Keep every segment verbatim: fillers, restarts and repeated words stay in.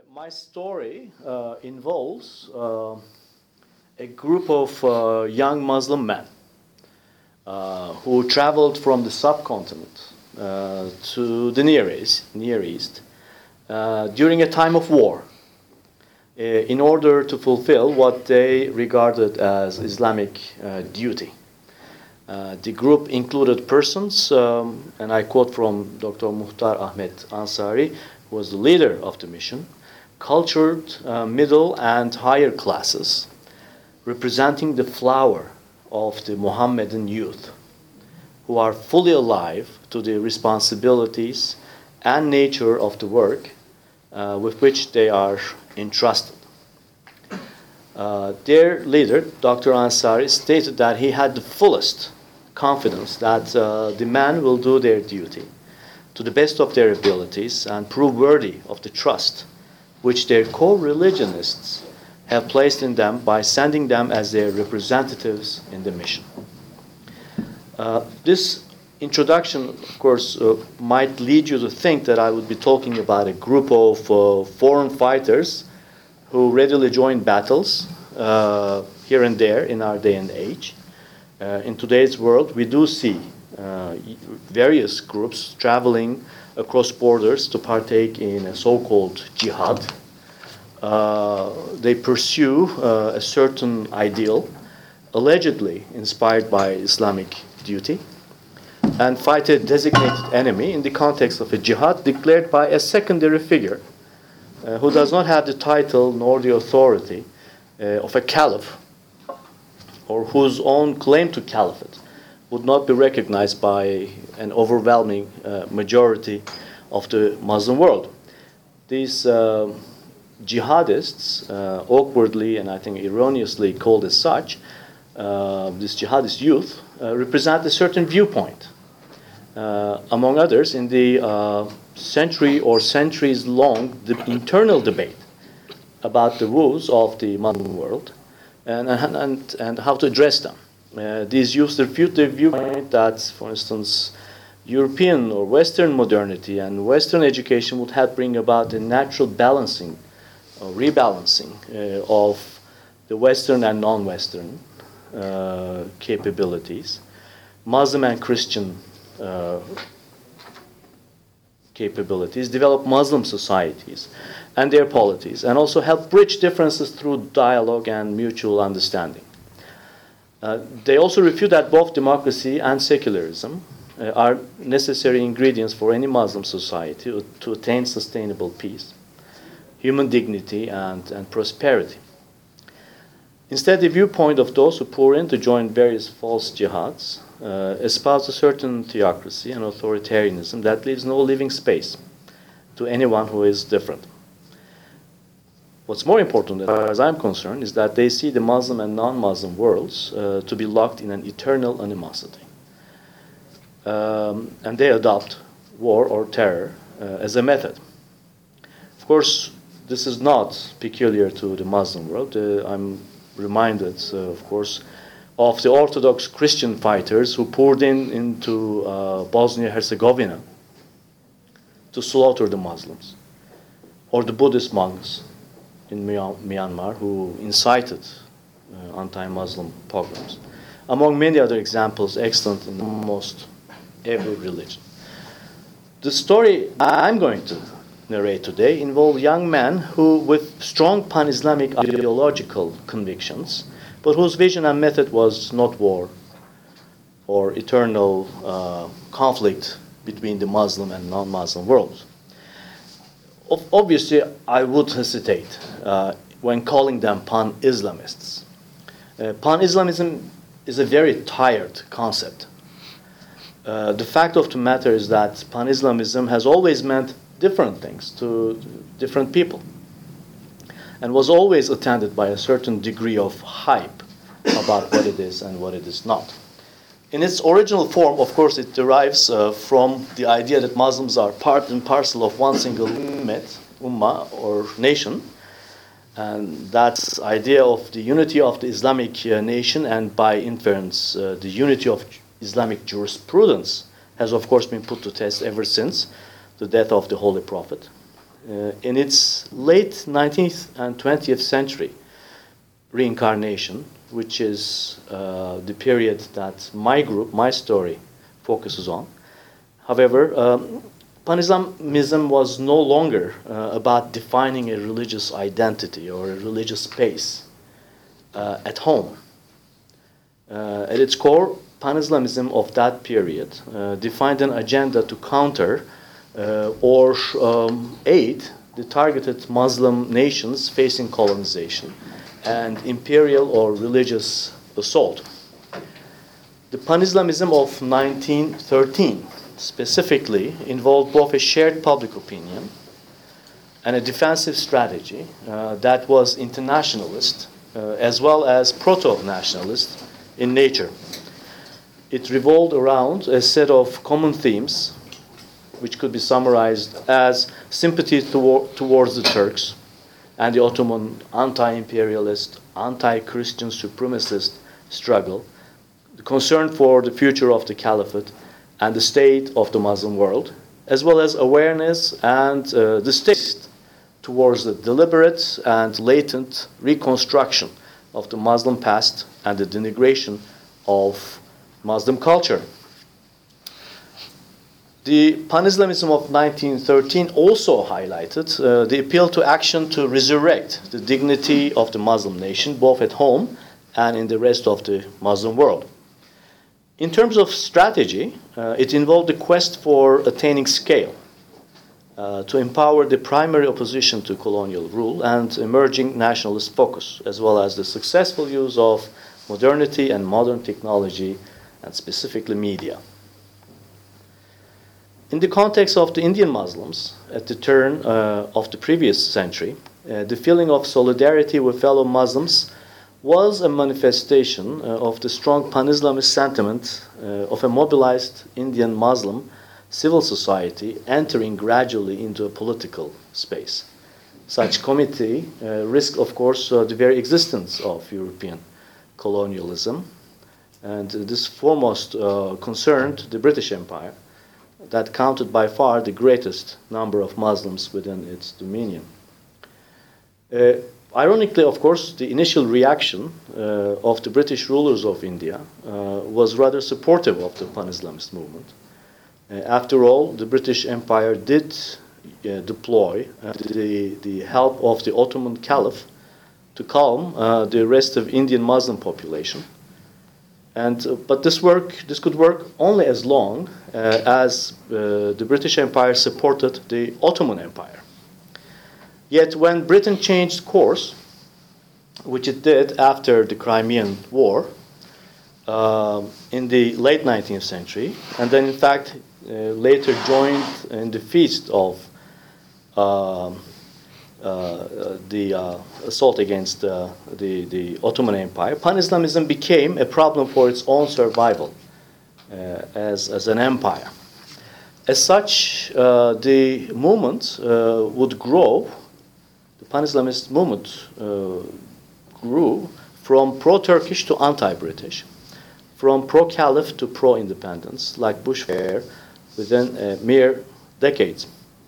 my story uh, involves uh, a group of uh, young Muslim men uh, who traveled from the subcontinent uh, to the Near East, Near East uh, during a time of war uh, in order to fulfill what they regarded as Islamic uh, duty. Uh, the group included persons, um, and I quote from Doctor Muhtar Ahmed Ansari, who was the leader of the mission, cultured uh, middle and higher classes, representing the flower of the Mohammedan youth, who are fully alive to the responsibilities and nature of the work uh, with which they are entrusted. Uh, their leader, Doctor Ansari, stated that he had the fullest confidence that uh, the men will do their duty to the best of their abilities and prove worthy of the trust which their co-religionists have placed in them by sending them as their representatives in the mission. Uh, this introduction, of course, uh, might lead you to think that I would be talking about a group of uh, foreign fighters who readily join battles uh, here and there in our day and age. Uh, in today's world, we do see uh, various groups traveling across borders to partake in a so-called jihad. Uh, they pursue uh, a certain ideal, allegedly inspired by Islamic duty, and fight a designated enemy in the context of a jihad declared by a secondary figure uh, who does not have the title nor the authority uh, of a caliph, or whose own claim to caliphate would not be recognized by an overwhelming uh, majority of the Muslim world. These uh, jihadists, uh, awkwardly and I think erroneously called as such, uh, this jihadist youth, uh, represent a certain viewpoint, uh, among others, in the uh, century or centuries-long de- internal debate about the woes of the Muslim world, And, and, and how to address them. Uh, these youths refute the viewpoint that, for instance, European or Western modernity and Western education would help bring about a natural balancing or rebalancing uh, of the Western and non-Western uh, capabilities, Muslim and Christian uh, capabilities, develop Muslim societies and their polities, and also help bridge differences through dialogue and mutual understanding. Uh, they also refute that both democracy and secularism uh, are necessary ingredients for any Muslim society to, to attain sustainable peace, human dignity, and, and prosperity. Instead, the viewpoint of those who pour in to join various false jihads uh, espouse a certain theocracy and authoritarianism that leaves no living space to anyone who is different. What's more important, as far as I'm concerned, is that they see the Muslim and non-Muslim worlds uh, to be locked in an eternal animosity. Um, and they adopt war or terror uh, as a method. Of course, this is not peculiar to the Muslim world. Uh, I'm reminded, uh, of course, of the Orthodox Christian fighters who poured in into uh, Bosnia-Herzegovina to slaughter the Muslims, or the Buddhist monks in Myanmar who incited uh, anti-Muslim pogroms, among many other examples excellent in almost every religion. The story I'm going to narrate today involves young men who, with strong pan-Islamic ideological convictions, but whose vision and method was not war or eternal uh, conflict between the Muslim and non-Muslim worlds. Obviously, I would hesitate uh, when calling them pan-Islamists. Uh, pan-Islamism is a very tired concept. Uh, the fact of the matter is that pan-Islamism has always meant different things to different people, and was always attended by a certain degree of hype about what it is and what it is not. In its original form, of course, it derives uh, from the idea that Muslims are part and parcel of one single ummet, ummah, or nation, and that idea of the unity of the Islamic uh, nation, and by inference, uh, the unity of Islamic jurisprudence, has of course been put to test ever since the death of the Holy Prophet. uh, in its late nineteenth and twentieth century reincarnation, which is uh, the period that my group, my story, focuses on. However, um, Pan-Islamism was no longer uh, about defining a religious identity or a religious space uh, at home. Uh, at its core, Pan-Islamism of that period uh, defined an agenda to counter uh, or um, aid the targeted Muslim nations facing colonization and imperial or religious assault. The Pan-Islamism of nineteen thirteen specifically involved both a shared public opinion and a defensive strategy uh, that was internationalist uh, as well as proto-nationalist in nature. It revolved around a set of common themes which could be summarized as sympathy toward, towards the Turks and the Ottoman anti-imperialist, anti-Christian supremacist struggle, the concern for the future of the caliphate and the state of the Muslim world, as well as awareness and uh, distaste towards the deliberate and latent reconstruction of the Muslim past and the denigration of Muslim culture. The Pan-Islamism of nineteen thirteen also highlighted uh, the appeal to action to resurrect the dignity of the Muslim nation, both at home and in the rest of the Muslim world. In terms of strategy, uh, it involved the quest for attaining scale, uh, to empower the primary opposition to colonial rule and emerging nationalist focus, as well as the successful use of modernity and modern technology, and specifically media. In the context of the Indian Muslims at the turn uh, of the previous century, uh, the feeling of solidarity with fellow Muslims was a manifestation uh, of the strong Pan-Islamist sentiment uh, of a mobilized Indian Muslim civil society entering gradually into a political space. Such committee uh, risked, of course, uh, the very existence of European colonialism, and uh, this foremost uh, concerned the British Empire, that counted by far the greatest number of Muslims within its dominion. Uh, ironically, of course, the initial reaction uh, of the British rulers of India uh, was rather supportive of the Pan-Islamist movement. Uh, after all, the British Empire did uh, deploy uh, the, the help of the Ottoman Caliph to calm uh, the rest of Indian Muslim population. And, uh, but this work, this could work only as long uh, as uh, the British Empire supported the Ottoman Empire. Yet when Britain changed course, which it did after the Crimean War uh, in the late nineteenth century, and then in fact uh, later joined in the feast of uh, Uh, the uh, assault against uh, the, the Ottoman Empire, Pan-Islamism became a problem for its own survival uh, as, as an empire. As such, uh, the movement uh, would grow, the Pan-Islamist movement uh, grew from pro-Turkish to anti-British, from pro-Caliph to pro-independence, like Bushfire, within uh, mere decades.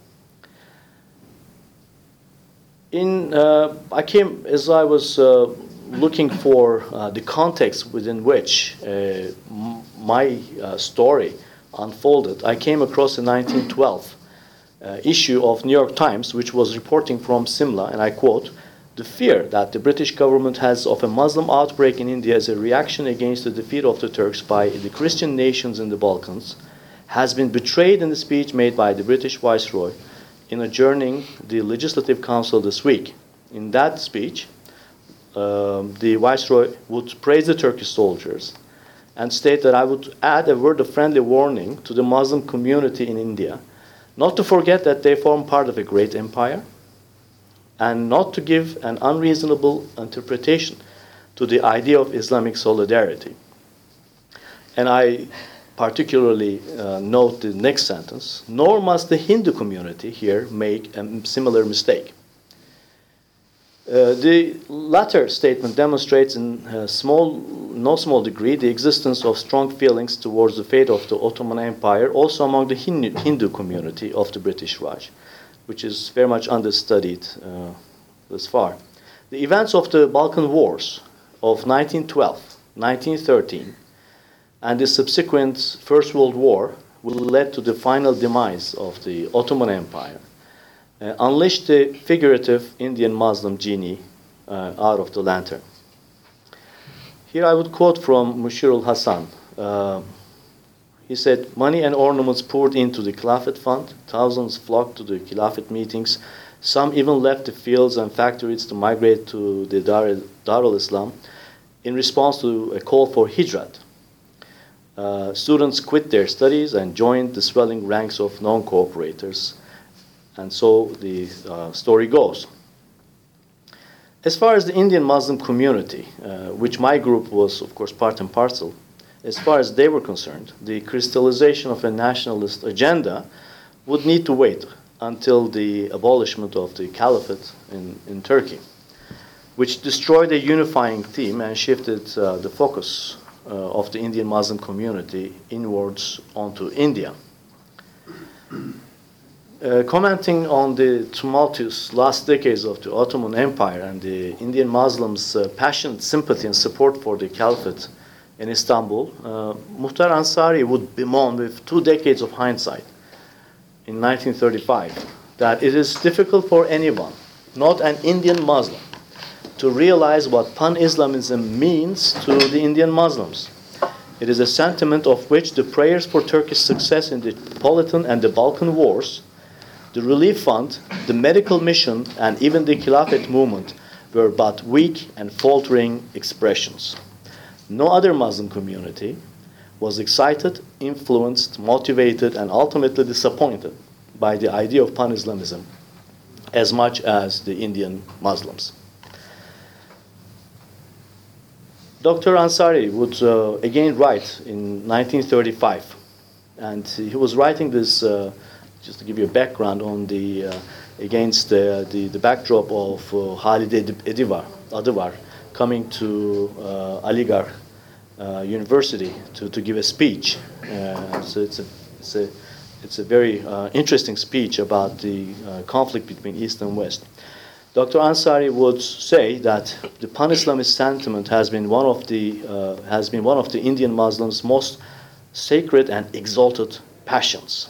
In, uh, I came, as I was uh, looking for uh, the context within which uh, m- my uh, story unfolded, I came across a nineteen twelve uh, issue of New York Times, which was reporting from Simla, and I quote, "The fear that the British government has of a Muslim outbreak in India as a reaction against the defeat of the Turks by the Christian nations in the Balkans has been betrayed in the speech made by the British Viceroy in adjourning the Legislative Council this week." In that speech, um, the Viceroy would praise the Turkish soldiers and state that I would add a word of friendly warning to the Muslim community in India, not to forget that they form part of a great empire, and not to give an unreasonable interpretation to the idea of Islamic solidarity. And I particularly uh, note the next sentence, "Nor must the Hindu community here make a similar mistake." Uh, the latter statement demonstrates in a small, no small degree the existence of strong feelings towards the fate of the Ottoman Empire also among the Hindu, Hindu community of the British Raj. which is very much understudied uh, thus far. The events of the Balkan Wars of nineteen twelve, nineteen thirteen, and the subsequent First World War led to the final demise of the Ottoman Empire, uh, unleashed the figurative Indian Muslim genie uh, out of the lantern. Here I would quote from Mushirul Hasan. Uh, he said, "Money and ornaments poured into the Khilafat Fund. Thousands flocked to the Khilafat meetings. Some even left the fields and factories to migrate to the Dar, Dar al-Islam in response to a call for hijrat. Uh, students quit their studies and joined the swelling ranks of non-cooperators." And so the uh, story goes. As far as the Indian Muslim community, uh, which my group was, of course, part and parcel, as far as they were concerned, the crystallization of a nationalist agenda would need to wait until the abolishment of the caliphate in, in Turkey, which destroyed a unifying theme and shifted uh, the focus uh, of the Indian Muslim community inwards onto India. Uh, commenting on the tumultuous last decades of the Ottoman Empire and the Indian Muslims' uh, passionate sympathy and support for the caliphate in Istanbul, uh, Muhtar Ansari would bemoan with two decades of hindsight in nineteen thirty-five that it is difficult for anyone, not an Indian Muslim, to realize what pan-Islamism means to the Indian Muslims. It is a sentiment of which the prayers for Turkish success in the Tripolitan and the Balkan Wars, the Relief Fund, the medical mission, and even the Khilafat movement were but weak and faltering expressions. No other Muslim community was excited, influenced, motivated, and ultimately disappointed by the idea of pan-Islamism as much as the Indian Muslims. Doctor Ansari would uh, again write in nineteen thirty-five, and he was writing this uh, just to give you a background on the uh, against the, the the backdrop of uh, Halide Edivar, Adıvar coming to uh, Aligarh uh, University to, to give a speech. Uh, so it's a it's a it's a very uh, interesting speech about the uh, conflict between East and West. Doctor Ansari would say that the pan-Islamist sentiment has been one of the uh, has been one of the Indian Muslims' most sacred and exalted passions.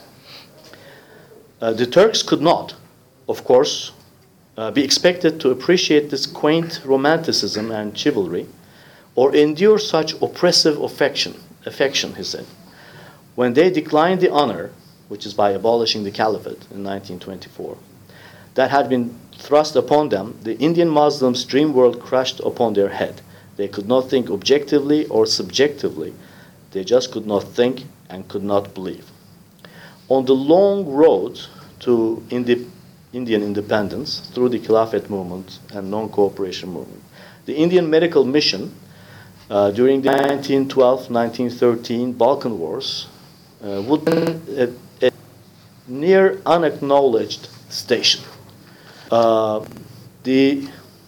Uh, the Turks could not, of course, uh, be expected to appreciate this quaint romanticism and chivalry, or endure such oppressive affection. Affection, he said, when they declined the honor, which is by abolishing the caliphate in nineteen twenty-four, that had been thrust upon them. The Indian Muslims' dream world crashed upon their head. They could not think objectively or subjectively. They just could not think and could not believe. On the long road to indi- Indian independence through the Khilafat movement and non-cooperation movement, the Indian medical mission uh, during the nineteen twelve nineteen thirteen Balkan Wars uh, would be a, a near unacknowledged station. Uh, the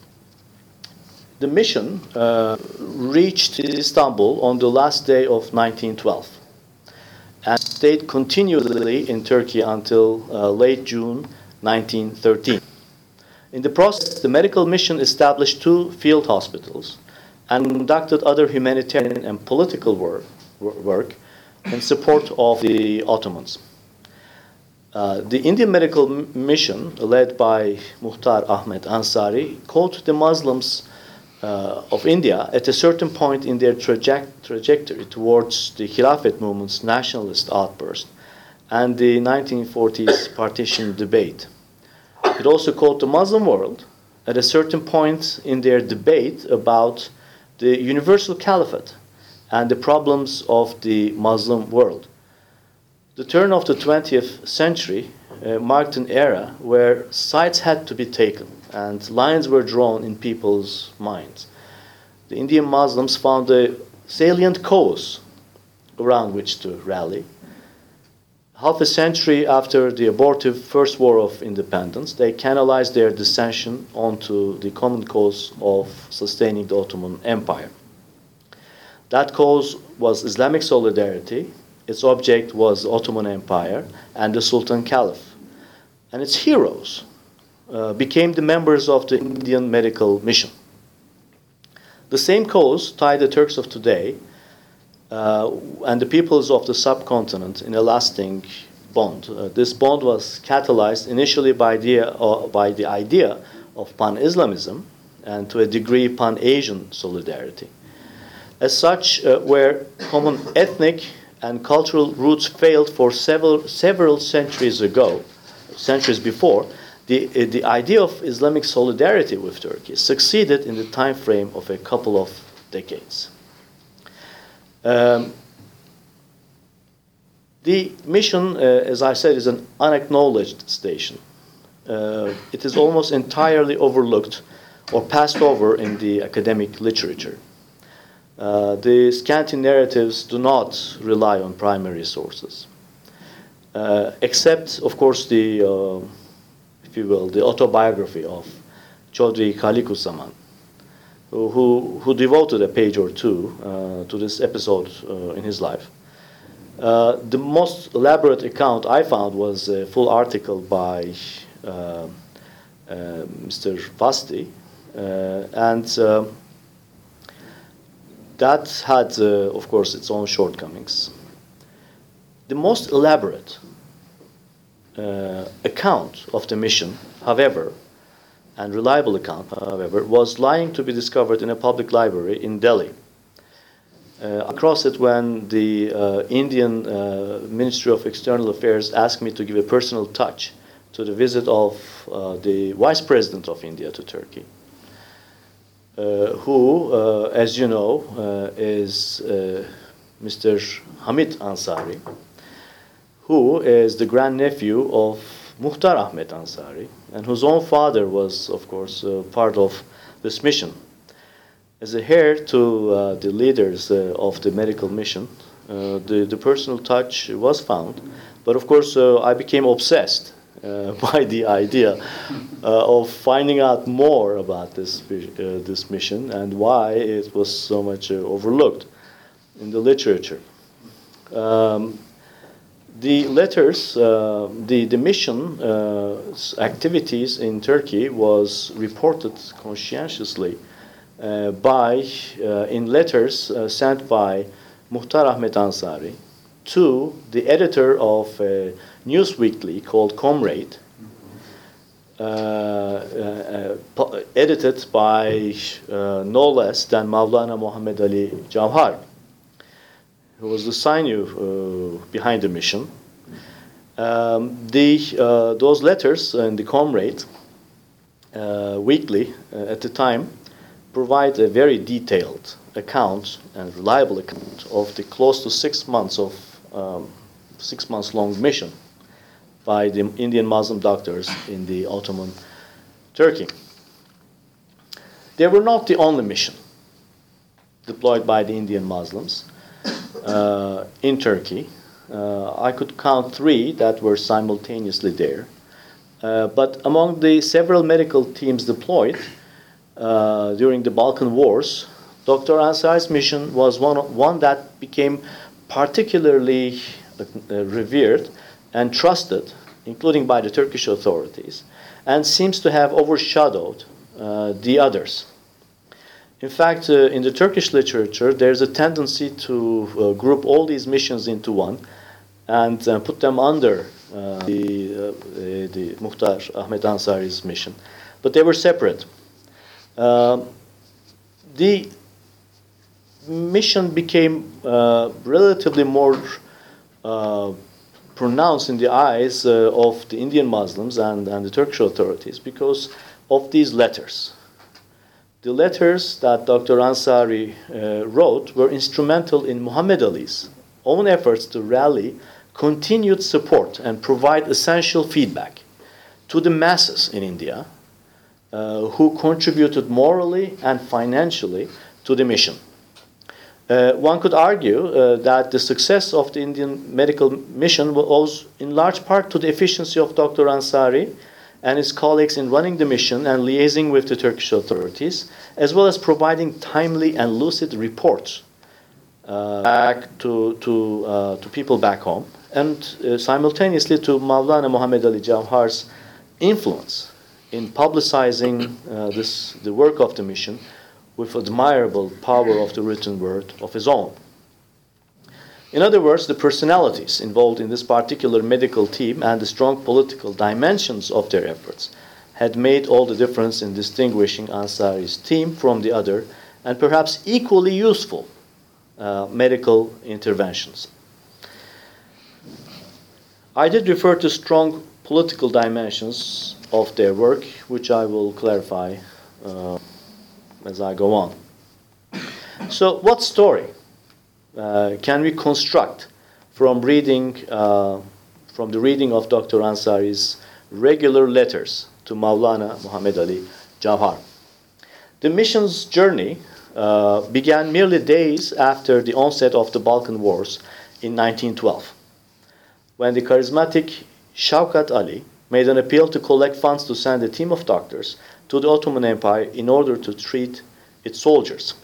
the mission uh, reached Istanbul on the last day of nineteen twelve. And stayed continually in Turkey until uh, late June nineteen thirteen. In the process, the medical mission established two field hospitals and conducted other humanitarian and political work, work in support of the Ottomans. Uh, the Indian medical mission, led by Muhtar Ahmed Ansari, called the Muslims Uh, of India at a certain point in their traje- trajectory towards the Khilafat movement's nationalist outburst and the nineteen forties partition debate. It also called the Muslim world at a certain point in their debate about the universal caliphate and the problems of the Muslim world. The turn of the twentieth century uh, marked an era where sides had to be taken and lines were drawn in people's minds. The Indian Muslims found a salient cause around which to rally. Half a century after the abortive First War of Independence, they canalized their dissension onto the common cause of sustaining the Ottoman Empire. That cause was Islamic solidarity. Its object was the Ottoman Empire and the Sultan Caliph. and its heroes uh, became the members of the Indian medical mission. The same cause tied the Turks of today uh, and the peoples of the subcontinent in a lasting bond. Uh, this bond was catalyzed initially by the, uh, by the idea of pan-Islamism and to a degree pan-Asian solidarity. As such, uh, where common ethnic and cultural roots failed for several, several centuries ago, centuries before, the, uh, the idea of Islamic solidarity with Turkey succeeded in the time frame of a couple of decades. Um, the mission, uh, as I said, is an unacknowledged station. Uh, it is almost entirely overlooked or passed over in the academic literature. Uh, the scanty narratives do not rely on primary sources, uh, except, of course, the, uh, if you will, the autobiography of Chaudhry Khaliquzzaman, who, who, who devoted a page or two uh, to this episode uh, in his life. Uh, the most elaborate account I found was a full article by uh, uh, Mister Vasti, uh, and uh, that had, uh, of course, its own shortcomings. The most elaborate uh, account of the mission, however, and reliable account, however, was lying to be discovered in a public library in Delhi. Uh, across it when the uh, Indian uh, Ministry of External Affairs asked me to give a personal touch to the visit of uh, the Vice President of India to Turkey, uh, who, uh, as you know, uh, is uh, Mister Hamid Ansari, who is the grandnephew of Muhtar Ahmed Ansari, and whose own father was, of course, uh, part of this mission. As a heir to uh, the leaders uh, of the medical mission, uh, the, the personal touch was found. But of course, uh, I became obsessed uh, by the idea uh, of finding out more about this, uh, this mission and why it was so much uh, overlooked in the literature. Um, the letters, uh, the, the mission uh, activities in Turkey was reported conscientiously Uh, by, uh, in letters uh, sent by Muhtar Ahmed Ansari to the editor of a news weekly called Comrade, uh, uh, uh, edited by uh, no less than Mawlana Muhammad Ali Jawhar, who was the sinew uh, behind the mission. Um, the, uh, those letters in the Comrade uh, weekly uh, at the time provide a very detailed account and reliable account of the close to six months of um, six months long mission by the Indian Muslim doctors in the Ottoman Turkey. They were not the only mission deployed by the Indian Muslims uh, in Turkey. Uh, I could count three that were simultaneously there. Uh, but among the several medical teams deployed Uh, during the Balkan Wars, Doctor Ansari's mission was one, one that became particularly uh, revered and trusted, including by the Turkish authorities, and seems to have overshadowed uh, the others. In fact, uh, in the Turkish literature, there's a tendency to uh, group all these missions into one and uh, put them under uh, the, uh, the Muhtar Ahmed Ansari's mission. But they were separate. Uh, the mission became uh, relatively more uh, pronounced in the eyes uh, of the Indian Muslims and, and the Turkish authorities because of these letters. The letters that Doctor Ansari uh, wrote were instrumental in Muhammad Ali's own efforts to rally continued support and provide essential feedback to the masses in India, Uh, who contributed morally and financially to the mission. Uh, one could argue uh, that the success of the Indian medical mission owes in large part to the efficiency of Doctor Ansari and his colleagues in running the mission and liaising with the Turkish authorities, as well as providing timely and lucid reports uh, back to, to, uh, to people back home, and uh, simultaneously to Mawlana Muhammad Ali Jawhar's influence in publicizing uh, this, the work of the mission with admirable power of the written word of his own. In other words, the personalities involved in this particular medical team and the strong political dimensions of their efforts had made all the difference in distinguishing Ansari's team from the other and perhaps equally useful uh, medical interventions. I did refer to strong political dimensions of their work, which I will clarify uh, as I go on. So, what story uh, can we construct from reading, uh, from the reading of Doctor Ansari's regular letters to Maulana Muhammad Ali Jawhar? The mission's journey uh, began merely days after the onset of the Balkan Wars in nineteen twelve, when the charismatic Shaukat Ali made an appeal to collect funds to send a team of doctors to the Ottoman Empire in order to treat its soldiers.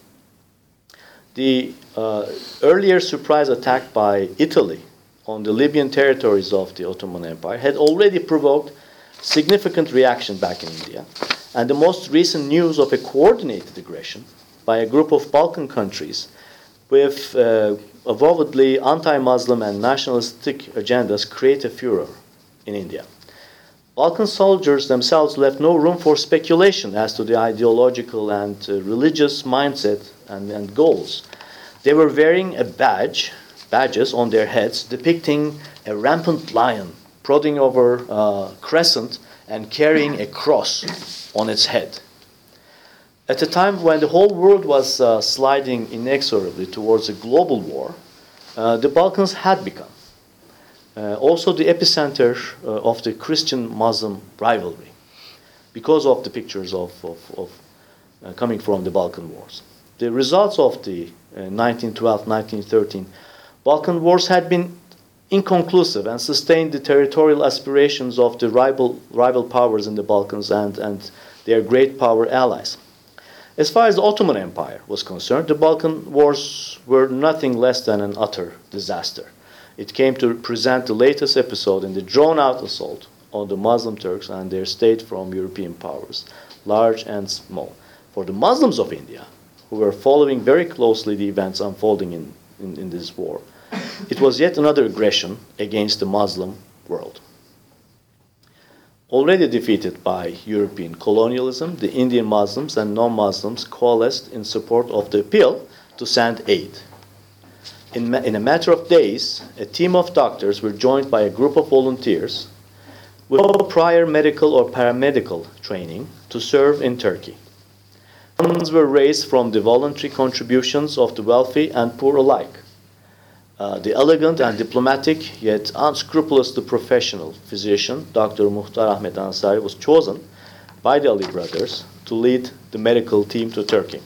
The uh, earlier surprise attack by Italy on the Libyan territories of the Ottoman Empire had already provoked significant reaction back in India, and the most recent news of a coordinated aggression by a group of Balkan countries with uh, avowedly anti-Muslim and nationalistic agendas create a furor in India. Balkan soldiers themselves left no room for speculation as to the ideological and uh, religious mindset and, and goals. They were wearing a badge, badges on their heads depicting a rampant lion prodding over a crescent and carrying a cross on its head. At a time when the whole world was uh, sliding inexorably towards a global war, uh, the Balkans had become uh, also the epicenter uh, of the Christian-Muslim rivalry because of the pictures of, of, of uh, coming from the Balkan Wars. The results of the uh, nineteen twelve nineteen thirteen Balkan Wars had been inconclusive and sustained the territorial aspirations of the rival, rival powers in the Balkans and, and their great power allies. As far as the Ottoman Empire was concerned, the Balkan Wars were nothing less than an utter disaster. It came to present the latest episode in the drawn-out assault on the Muslim Turks and their state from European powers, large and small. For the Muslims of India, who were following very closely the events unfolding in, in, in this war, it was yet another aggression against the Muslim world. Already defeated by European colonialism, the Indian Muslims and non-Muslims coalesced in support of the appeal to send aid. In, ma- in a matter of days, a team of doctors were joined by a group of volunteers with no prior medical or paramedical training to serve in Turkey. Funds were raised from the voluntary contributions of the wealthy and poor alike. Uh, the elegant and diplomatic, yet unscrupulously professional physician, Doctor Muhtar Ahmet Ansari, was chosen by the Ali brothers to lead the medical team to Turkey.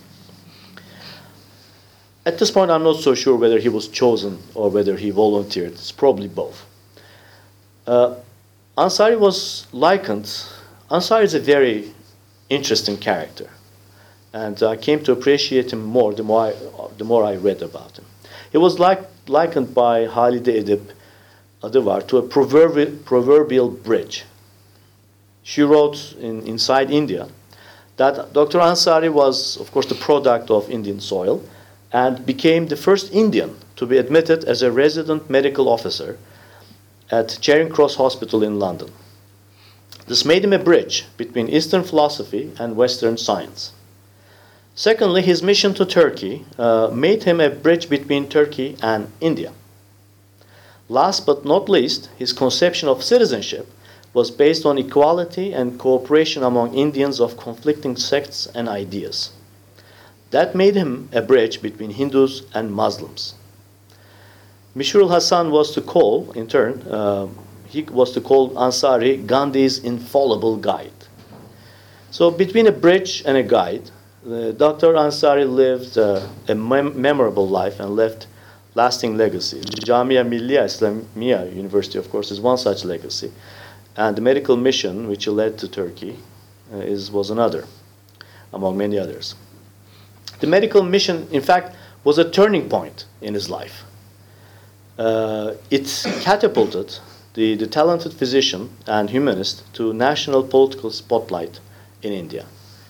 At this point, I'm not so sure whether he was chosen or whether he volunteered. It's probably both. Uh, Ansari was likened. Ansari is a very interesting character, and I came to appreciate him more the more I, the more I read about him. He was like, likened by Halide Edip Adıvar to a proverbial, proverbial bridge. She wrote in Inside India that Doctor Ansari was, of course, the product of Indian soil and became the first Indian to be admitted as a resident medical officer at Charing Cross Hospital in London. This made him a bridge between Eastern philosophy and Western science. Secondly, his mission to Turkey uh, made him a bridge between Turkey and India. Last but not least, his conception of citizenship was based on equality and cooperation among Indians of conflicting sects and ideas. That made him a bridge between Hindus and Muslims. Mishrul Hasan was to call, in turn, uh, he was to call Ansari Gandhi's infallible guide. So between a bridge and a guide, Uh, Doctor Ansari lived uh, a mem- memorable life and left lasting legacy. Jamia Millia Islamia University, of course, is one such legacy. And the medical mission, which he led to Turkey, uh, is, was another, among many others. The medical mission, in fact, was a turning point in his life. Uh, it catapulted the, the talented physician and humanist to national political spotlight in India.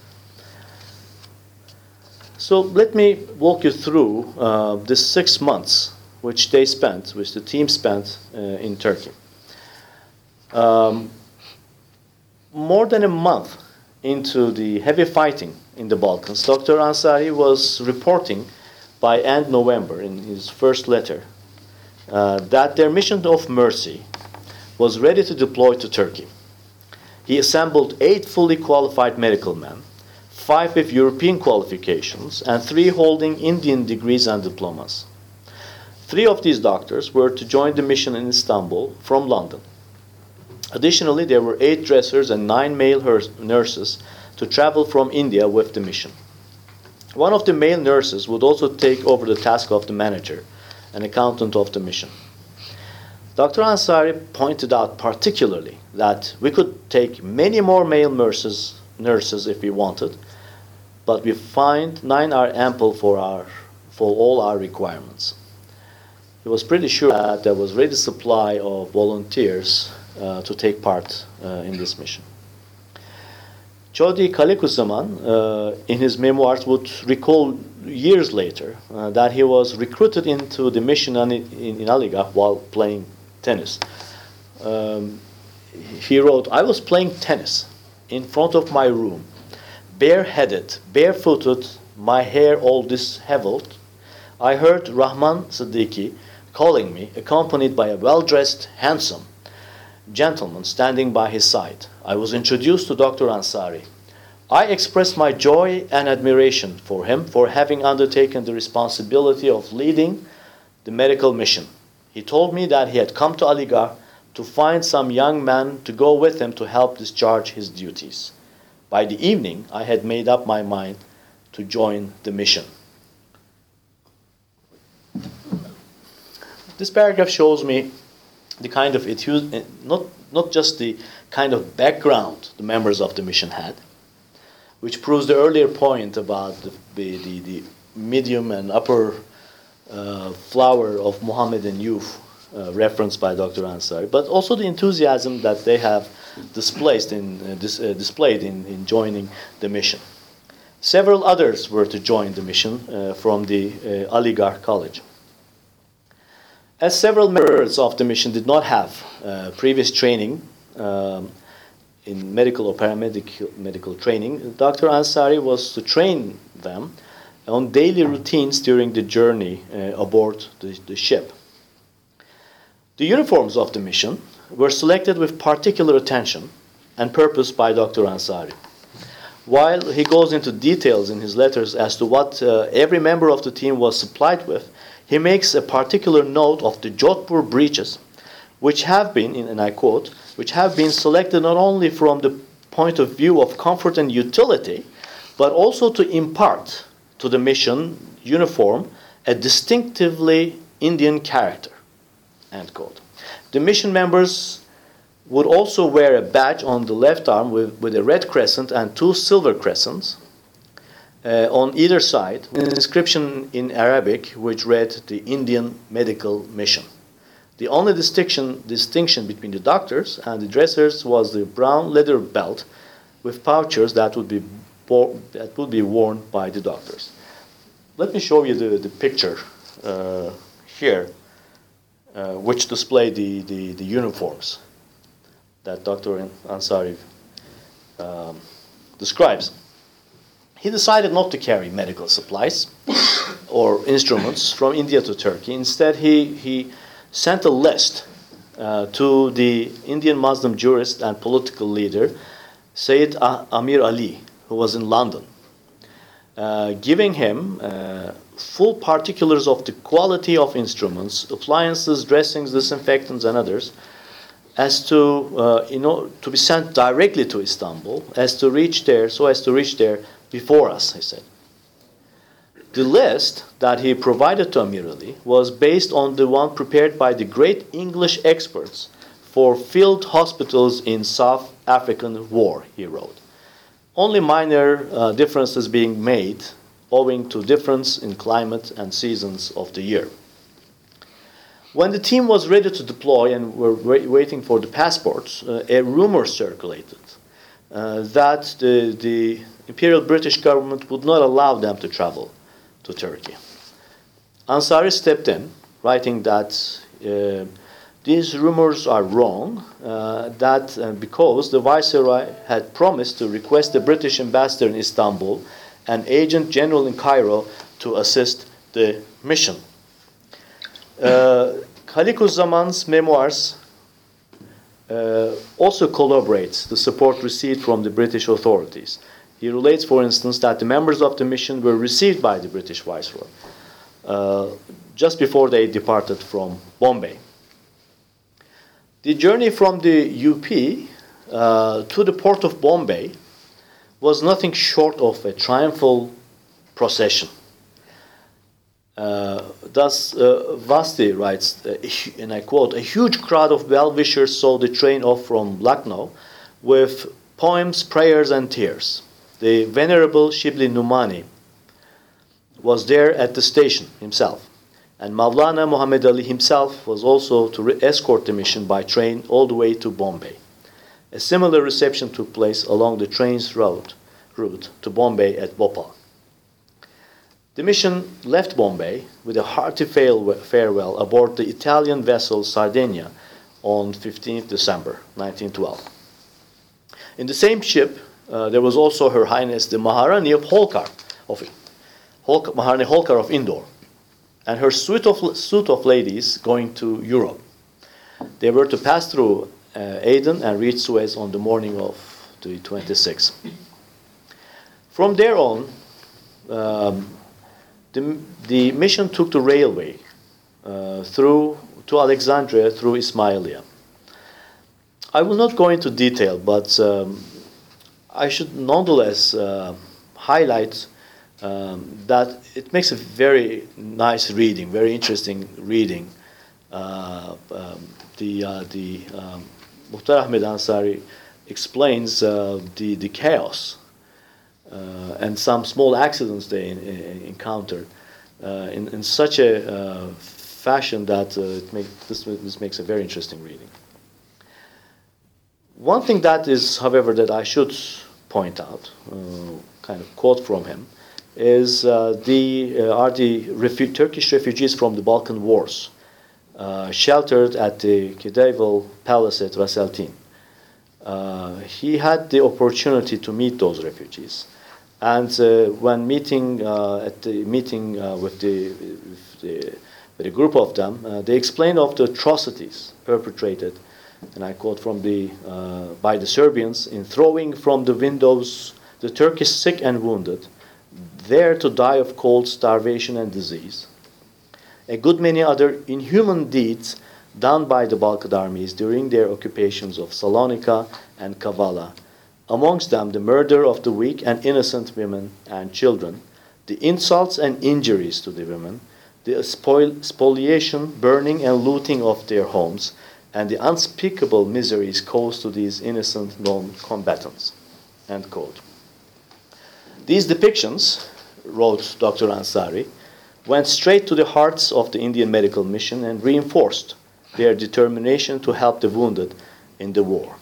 So let me walk you through uh, this six months which they spent, which the team spent uh, in Turkey. Um, more than a month into the heavy fighting in the Balkans, Doctor Ansari was reporting by end November in his first letter uh, that their mission of mercy was ready to deploy to Turkey. He assembled eight fully qualified medical men, five with European qualifications, and three holding Indian degrees and diplomas. Three of these doctors were to join the mission in Istanbul from London. Additionally, there were eight dressers and nine male nurses to travel from India with the mission. One of the male nurses would also take over the task of the manager, an accountant of the mission. Doctor Ansari pointed out particularly that we could take many more male nurses, nurses if we wanted, but we find nine are ample for, our, for all our requirements. He was pretty sure that there was ready supply of volunteers uh, to take part uh, in this mission. Chaudhry Kalikuzaman, uh, in his memoirs, would recall years later uh, that he was recruited into the mission in, in, in Aligarh while playing tennis. Um, he wrote, "I was playing tennis in front of my room, bareheaded, barefooted, my hair all disheveled. I heard Rahman Siddiqui calling me, accompanied by a well-dressed, handsome gentleman standing by his side. I was introduced to Doctor Ansari. I expressed my joy and admiration for him for having undertaken the responsibility of leading the medical mission. He told me that he had come to Aligarh to find some young man to go with him to help discharge his duties. By the evening, I had made up my mind to join the mission." This paragraph shows me the kind of, not, not just the kind of background the members of the mission had, which proves the earlier point about the, the, the medium and upper uh, flower of Mohammedan youth uh, referenced by Doctor Ansari, but also the enthusiasm that they have displayed in, uh, dis, uh, displayed in, in joining the mission. Several others were to join the mission uh, from the uh, Aligarh College. As several members of the mission did not have uh, previous training um, in medical or paramedical medical training, Doctor Ansari was to train them on daily routines during the journey uh, aboard the, the ship. The uniforms of the mission were selected with particular attention and purpose by Doctor Ansari. While he goes into details in his letters as to what uh, every member of the team was supplied with, he makes a particular note of the Jodhpur breeches, which have been, and I quote, which have been selected not only from the point of view of comfort and utility, but also to impart to the mission uniform a distinctively Indian character, end quote. The mission members would also wear a badge on the left arm with, with a red crescent and two silver crescents uh, on either side, an inscription in Arabic which read the Indian Medical Mission. The only distinction, distinction between the doctors and the dressers was the brown leather belt with pouches that would be, bo- that would be worn by the doctors. Let me show you the, the picture uh, here, uh, which display the, the, the uniforms that Doctor Ansari um, describes. He decided not to carry medical supplies or instruments from India to Turkey. Instead, he, he sent a list uh, to the Indian Muslim jurist and political leader, Sayyid Amir Ali, who was in London, uh, giving him uh, full particulars of the quality of instruments, appliances, dressings, disinfectants, and others, as to uh, you know to be sent directly to Istanbul, as to reach there, so as to reach there before us, he said. The list that he provided to Amir Ali was based on the one prepared by the great English experts for field hospitals in South African war, he wrote. Only minor uh, differences being made owing to difference in climate and seasons of the year. When the team was ready to deploy and were wait waiting for the passports, uh, a rumor circulated uh, that the, the Imperial British government would not allow them to travel to Turkey. Ansari stepped in, writing that uh, these rumors are wrong, uh, that uh, because the Viceroy had promised to request the British ambassador in Istanbul and agent general in Cairo to assist the mission. Uh, Halikuzzaman's memoirs uh, also corroborates the support received from the British authorities. He relates, for instance, that the members of the mission were received by the British Viceroy uh, just before they departed from Bombay. The journey from the U P uh, to the port of Bombay was nothing short of a triumphal procession. Uh, thus, uh, Vasti writes, uh, and I quote, "A huge crowd of well-wishers saw the train off from Lucknow with poems, prayers, and tears. The Venerable Shibli Numani was there at the station himself, and Maulana Muhammad Ali himself was also to re- escort the mission by train all the way to Bombay. A similar reception took place along the train's route, route to Bombay at Bhopal. The mission left Bombay with a hearty farewell aboard the Italian vessel Sardinia on fifteenth December nineteen twelve. In the same ship, uh, there was also Her Highness the Maharani of Holkar, of Holkar, Maharani Holkar of Indore, and her suite of, suite of ladies going to Europe. They were to pass through uh, Aden and reach Suez on the morning of the twenty-sixth. From there on, um, the, the mission took the railway uh, through to Alexandria through Ismailia. I will not go into detail, but um, I should nonetheless uh, highlight um, that it makes a very nice reading, very interesting reading. Uh, um, the uh, the um, Muhtar Ahmed Ansari explains uh, the the chaos uh, and some small accidents they in, in, encountered uh, in, in such a uh, fashion that uh, it make, this this makes a very interesting reading. One thing that is, however, that I should point out, uh, kind of quote from him, is uh, the uh, are the refu- Turkish refugees from the Balkan Wars, uh, sheltered at the Kedeval Palace at Ras El Tin. Uh, he had the opportunity to meet those refugees, and uh, when meeting uh, at the meeting uh, with the, with the with a group of them, uh, they explained of the atrocities perpetrated, and I quote from the uh, by the Serbians in throwing from the windows the Turkish sick and wounded, there to die of cold, starvation, and disease. A good many other inhuman deeds done by the Balkan armies during their occupations of Salonika and Kavala, amongst them the murder of the weak and innocent women and children, the insults and injuries to the women, the spoil- spoliation, burning, and looting of their homes, and the unspeakable miseries caused to these innocent non-combatants." End quote. These depictions, wrote Doctor Ansari, went straight to the hearts of the Indian medical mission and reinforced their determination to help the wounded in the war.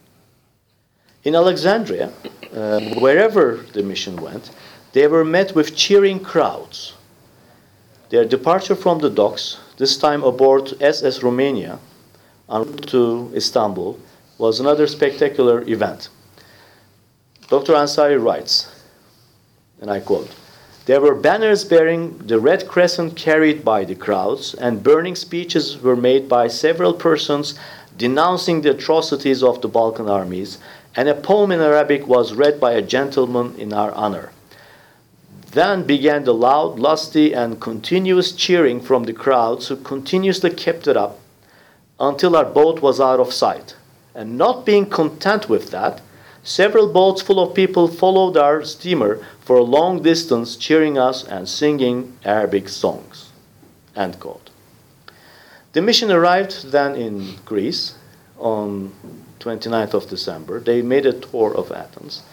In Alexandria, uh, wherever the mission went, they were met with cheering crowds. Their departure from the docks, this time aboard S S Romania, en route to Istanbul, was another spectacular event. Doctor Ansari writes, and I quote, "There were banners bearing the red crescent carried by the crowds, and burning speeches were made by several persons denouncing the atrocities of the Balkan armies, and a poem in Arabic was read by a gentleman in our honor. Then began the loud, lusty, and continuous cheering from the crowds, who continuously kept it up until our boat was out of sight. And not being content with that, several boats full of people followed our steamer for a long distance, cheering us and singing Arabic songs." End quote. The mission arrived then in Greece on twenty-ninth of December. They made a tour of Athens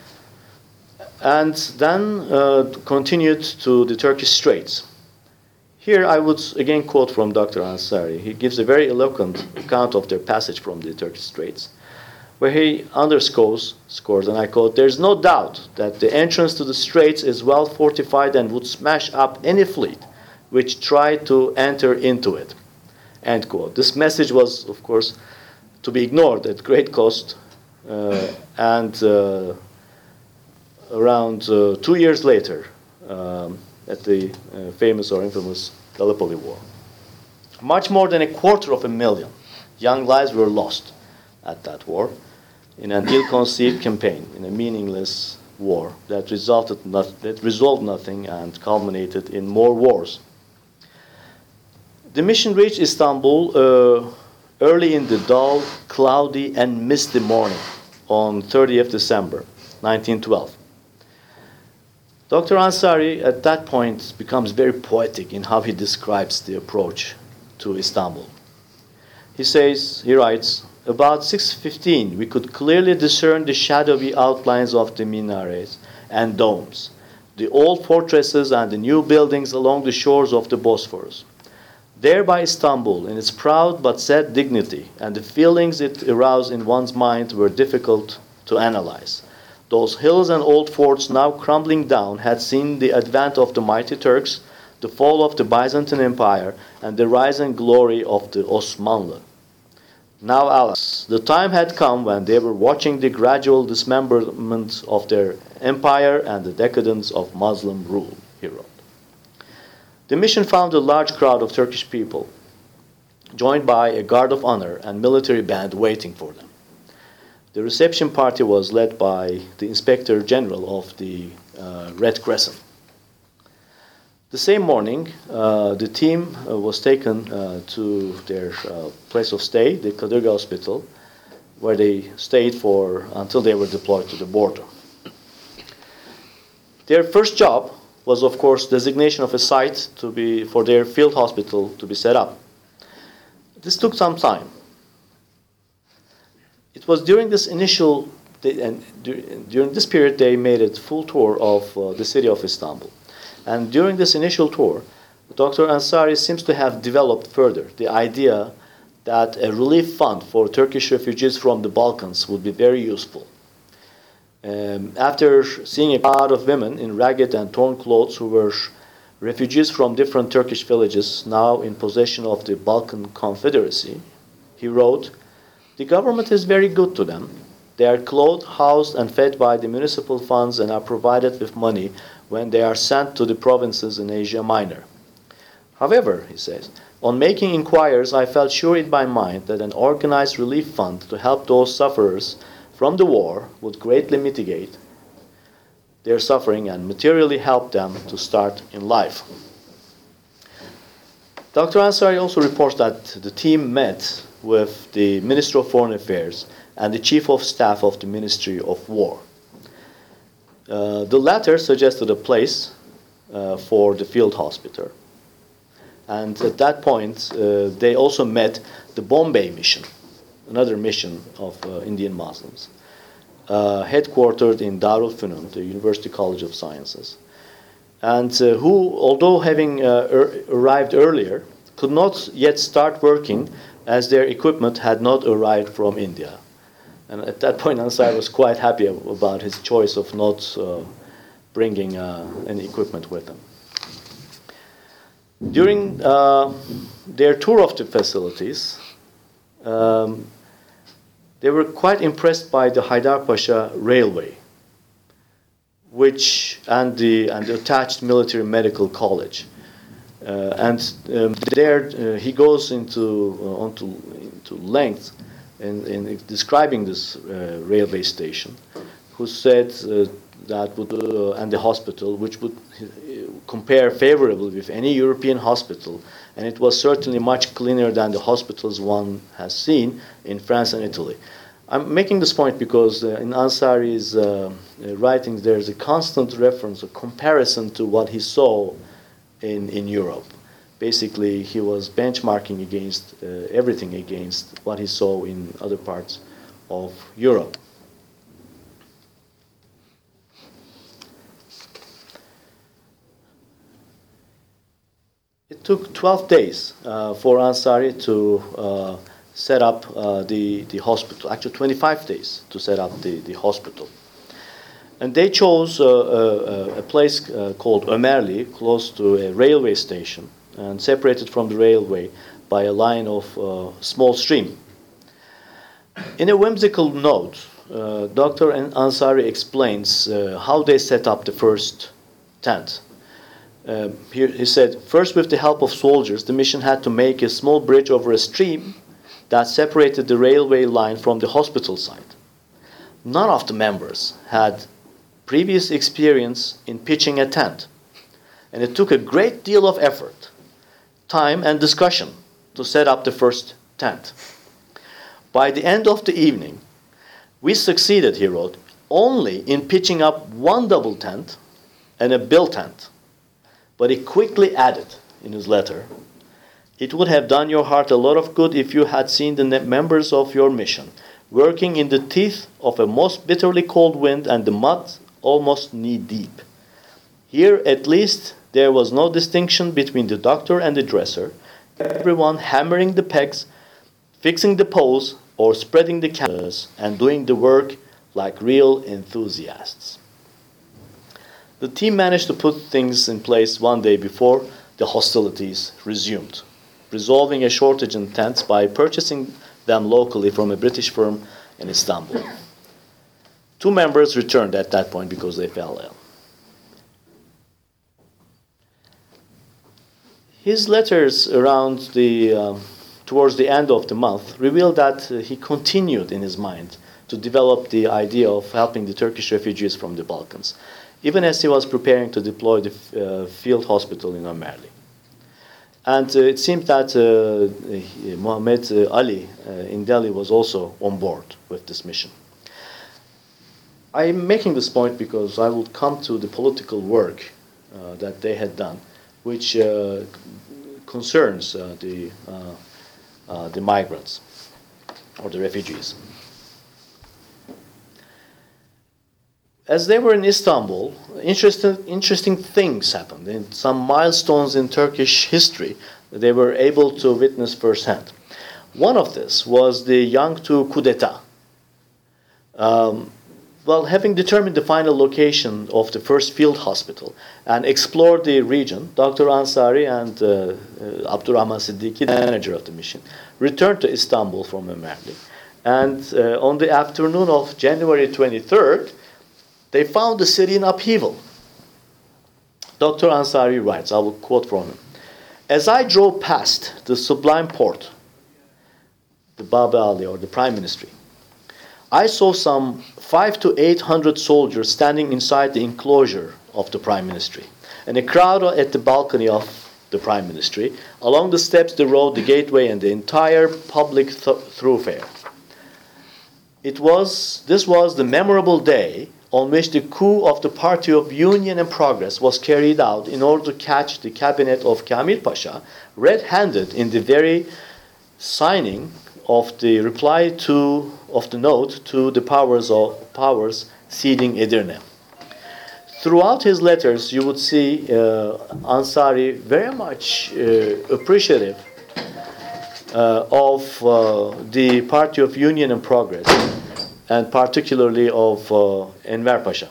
and then uh, continued to the Turkish Straits. Here I would again quote from Doctor Ansari. He gives a very eloquent account of their passage from the Turkish Straits, where he underscores, scores, and I quote, "There is no doubt that the entrance to the Straits is well fortified and would smash up any fleet which tried to enter into it." End quote. This message was, of course, to be ignored at great cost, uh, and uh, around uh, two years later, um, at the uh, famous or infamous Gallipoli War, much more than a quarter of a million young lives were lost at that war, in an ill-conceived campaign, in a meaningless war that resulted not, that resolved nothing and culminated in more wars. The mission reached Istanbul uh, early in the dull, cloudy, and misty morning on thirtieth December nineteen twelve. Doctor Ansari at that point becomes very poetic in how he describes the approach to Istanbul. He says, he writes, "About six fifteen, we could clearly discern the shadowy outlines of the minarets and domes, the old fortresses and the new buildings along the shores of the Bosphorus. There by Istanbul, in its proud but sad dignity, and the feelings it aroused in one's mind were difficult to analyze. Those hills and old forts now crumbling down had seen the advent of the mighty Turks, the fall of the Byzantine Empire, and the rise and glory of the Osmanlı. Now, alas, the time had come when they were watching the gradual dismemberment of their empire and the decadence of Muslim rule," he wrote. The mission found a large crowd of Turkish people, joined by a guard of honor and military band waiting for them. The reception party was led by the Inspector General of the uh, Red Crescent. The same morning, uh, the team uh, was taken uh, to their uh, place of stay, the Kadırga Hospital, where they stayed for until they were deployed to the border. Their first job was, of course, designation of a site to be for their field hospital to be set up. This took some time. It was during this initial, and during this period, they made a full tour of uh, the city of Istanbul. And during this initial tour, Doctor Ansari seems to have developed further the idea that a relief fund for Turkish refugees from the Balkans would be very useful. Um, after seeing a crowd of women in ragged and torn clothes who were refugees from different Turkish villages now in possession of the Balkan Confederacy, he wrote, "The government is very good to them. They are clothed, housed, and fed by the municipal funds and are provided with money when they are sent to the provinces in Asia Minor. However," he says, "on making inquiries, I felt sure in my mind that an organized relief fund to help those sufferers from the war would greatly mitigate their suffering and materially help them to start in life." Doctor Ansari also reports that the team met with the Minister of Foreign Affairs and the Chief of Staff of the Ministry of War. Uh, the latter suggested a place uh, for the field hospital. And at that point, uh, they also met the Bombay mission, another mission of uh, Indian Muslims, uh, headquartered in Darul Funun, the University College of Sciences, and uh, who, although having uh, er arrived earlier, could not yet start working as their equipment had not arrived from India. And at that point, Ansari was quite happy about his choice of not uh, bringing uh, any equipment with him. During uh, their tour of the facilities, um, they were quite impressed by the Haydarpasa Railway, which and the and the attached military medical college. Uh, and um, there uh, he goes into uh, onto into length in, in describing this uh, railway station, who said uh, that would uh, and the hospital, which would uh, compare favorably with any European hospital, and it was certainly much cleaner than the hospitals one has seen in France and Italy. I'm making this point because uh, in Ansari's uh, uh, writings there's a constant reference, a comparison to what he saw in, in Europe. Basically, he was benchmarking against uh, everything against what he saw in other parts of Europe. It took twelve days uh, for Ansari to uh, set up uh, the, the hospital. Actually, twenty-five days to set up the, the hospital. And they chose uh, a, a place uh, called Ömerli, close to a railway station, and separated from the railway by a line of uh, small stream. In a whimsical note, uh, Doctor Ansari explains uh, how they set up the first tent. Uh, here he said, first, with the help of soldiers, the mission had to make a small bridge over a stream that separated the railway line from the hospital site. None of the members had previous experience in pitching a tent, and it took a great deal of effort, time, and discussion to set up the first tent. By the end of the evening, we succeeded, he wrote, only in pitching up one double tent and a bill tent. But he quickly added in his letter, it would have done your heart a lot of good if you had seen the members of your mission working in the teeth of a most bitterly cold wind and the mud almost knee-deep. Here, at least, there was no distinction between the doctor and the dresser, everyone hammering the pegs, fixing the poles, or spreading the canvas, and doing the work like real enthusiasts. The team managed to put things in place one day before the hostilities resumed, resolving a shortage in tents by purchasing them locally from a British firm in Istanbul. Two members returned at that point because they fell ill. His letters around the, um, towards the end of the month reveal that uh, he continued in his mind to develop the idea of helping the Turkish refugees from the Balkans, even as he was preparing to deploy the uh, field hospital in Ömerli. And uh, it seems that uh, Muhammad uh, Ali uh, in Delhi was also on board with this mission. I'm making this point because I will come to the political work uh, that they had done, which uh, concerns uh, the, uh, uh, the migrants or the refugees. As they were in Istanbul, interesting, interesting things happened. And some milestones in Turkish history that they were able to witness firsthand. One of this was the Yangtu coup d'etat. Um, well, having determined the final location of the first field hospital and explored the region, Doctor Ansari and uh, uh, Abdurrahman Siddiqui, the manager of the mission, returned to Istanbul from Ömerli. And uh, on the afternoon of January twenty-third, they found the city in upheaval. Doctor Ansari writes, I will quote from him, as I drove past the Sublime Porte, the Bab Ali or the Prime Ministry, I saw some five to eight hundred soldiers standing inside the enclosure of the Prime Ministry, and a crowd at the balcony of the Prime Ministry, along the steps, the road, the gateway, and the entire public th- thoroughfare. It was, this was the memorable day on which the coup of the Party of Union and Progress was carried out in order to catch the cabinet of Kamil Pasha red-handed in the very signing of the reply to of the note to the powers of powers ceding Edirne. Throughout his letters, you would see uh, Ansari very much uh, appreciative uh, of uh, the Party of Union and Progress, and particularly of uh, Enver Pasha.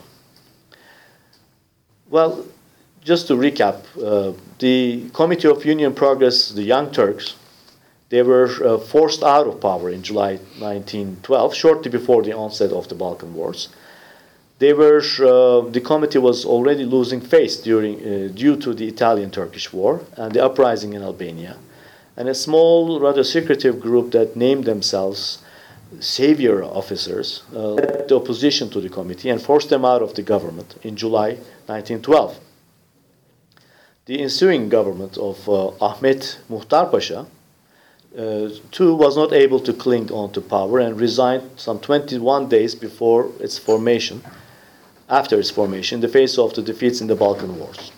Well, just to recap, uh, the Committee of Union Progress, the Young Turks, they were uh, forced out of power in July nineteen twelve, shortly before the onset of the Balkan Wars. They were, uh, the committee was already losing face during, uh, due to the Italian-Turkish War and the uprising in Albania. And a small, rather secretive group that named themselves savior officers uh, led the opposition to the committee and forced them out of the government in July nineteen twelve. The ensuing government of uh, Ahmet Muhtar Pasha uh, too was not able to cling on to power and resigned some twenty-one days before its formation, after its formation, in the face of the defeats in the Balkan Wars.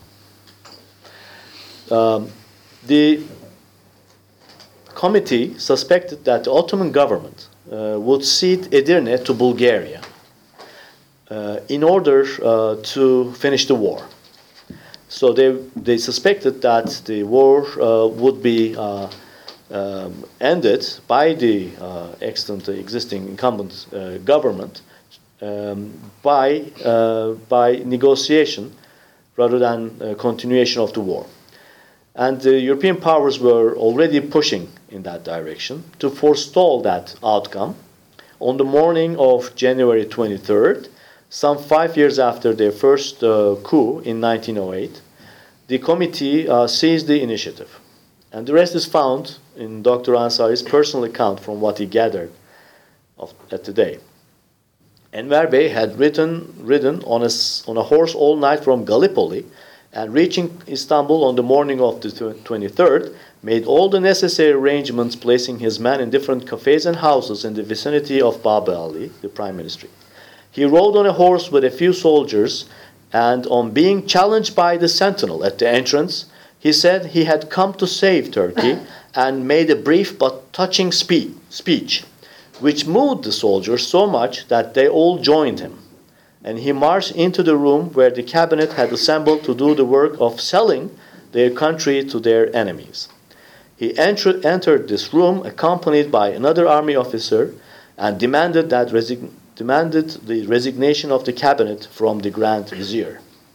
Um, the committee suspected that the Ottoman government uh, would cede Edirne to Bulgaria uh, in order uh, to finish the war. So they, they suspected that the war uh, would be uh, um, ended by the uh, extant, existing incumbent uh, government um, by, uh, by negotiation rather than uh, continuation of the war. And the European powers were already pushing in that direction to forestall that outcome. On the morning of January twenty-third, some five years after their first uh, coup in nineteen oh eight, the committee uh, seized the initiative. And the rest is found in Doctor Ansari's personal account from what he gathered of, at the day. Enver Bey had ridden, ridden on, a, on a horse all night from Gallipoli, and reaching Istanbul on the morning of the twenty-third, made all the necessary arrangements, placing his men in different cafes and houses in the vicinity of Baba Ali, the prime minister. He rode on a horse with a few soldiers, and on being challenged by the sentinel at the entrance, he said he had come to save Turkey and made a brief but touching spe- speech, which moved the soldiers so much that they all joined him. And he marched into the room where the cabinet had assembled to do the work of selling their country to their enemies. He enter- entered this room accompanied by another army officer and demanded that resign- demanded the resignation of the cabinet from the Grand Vizier.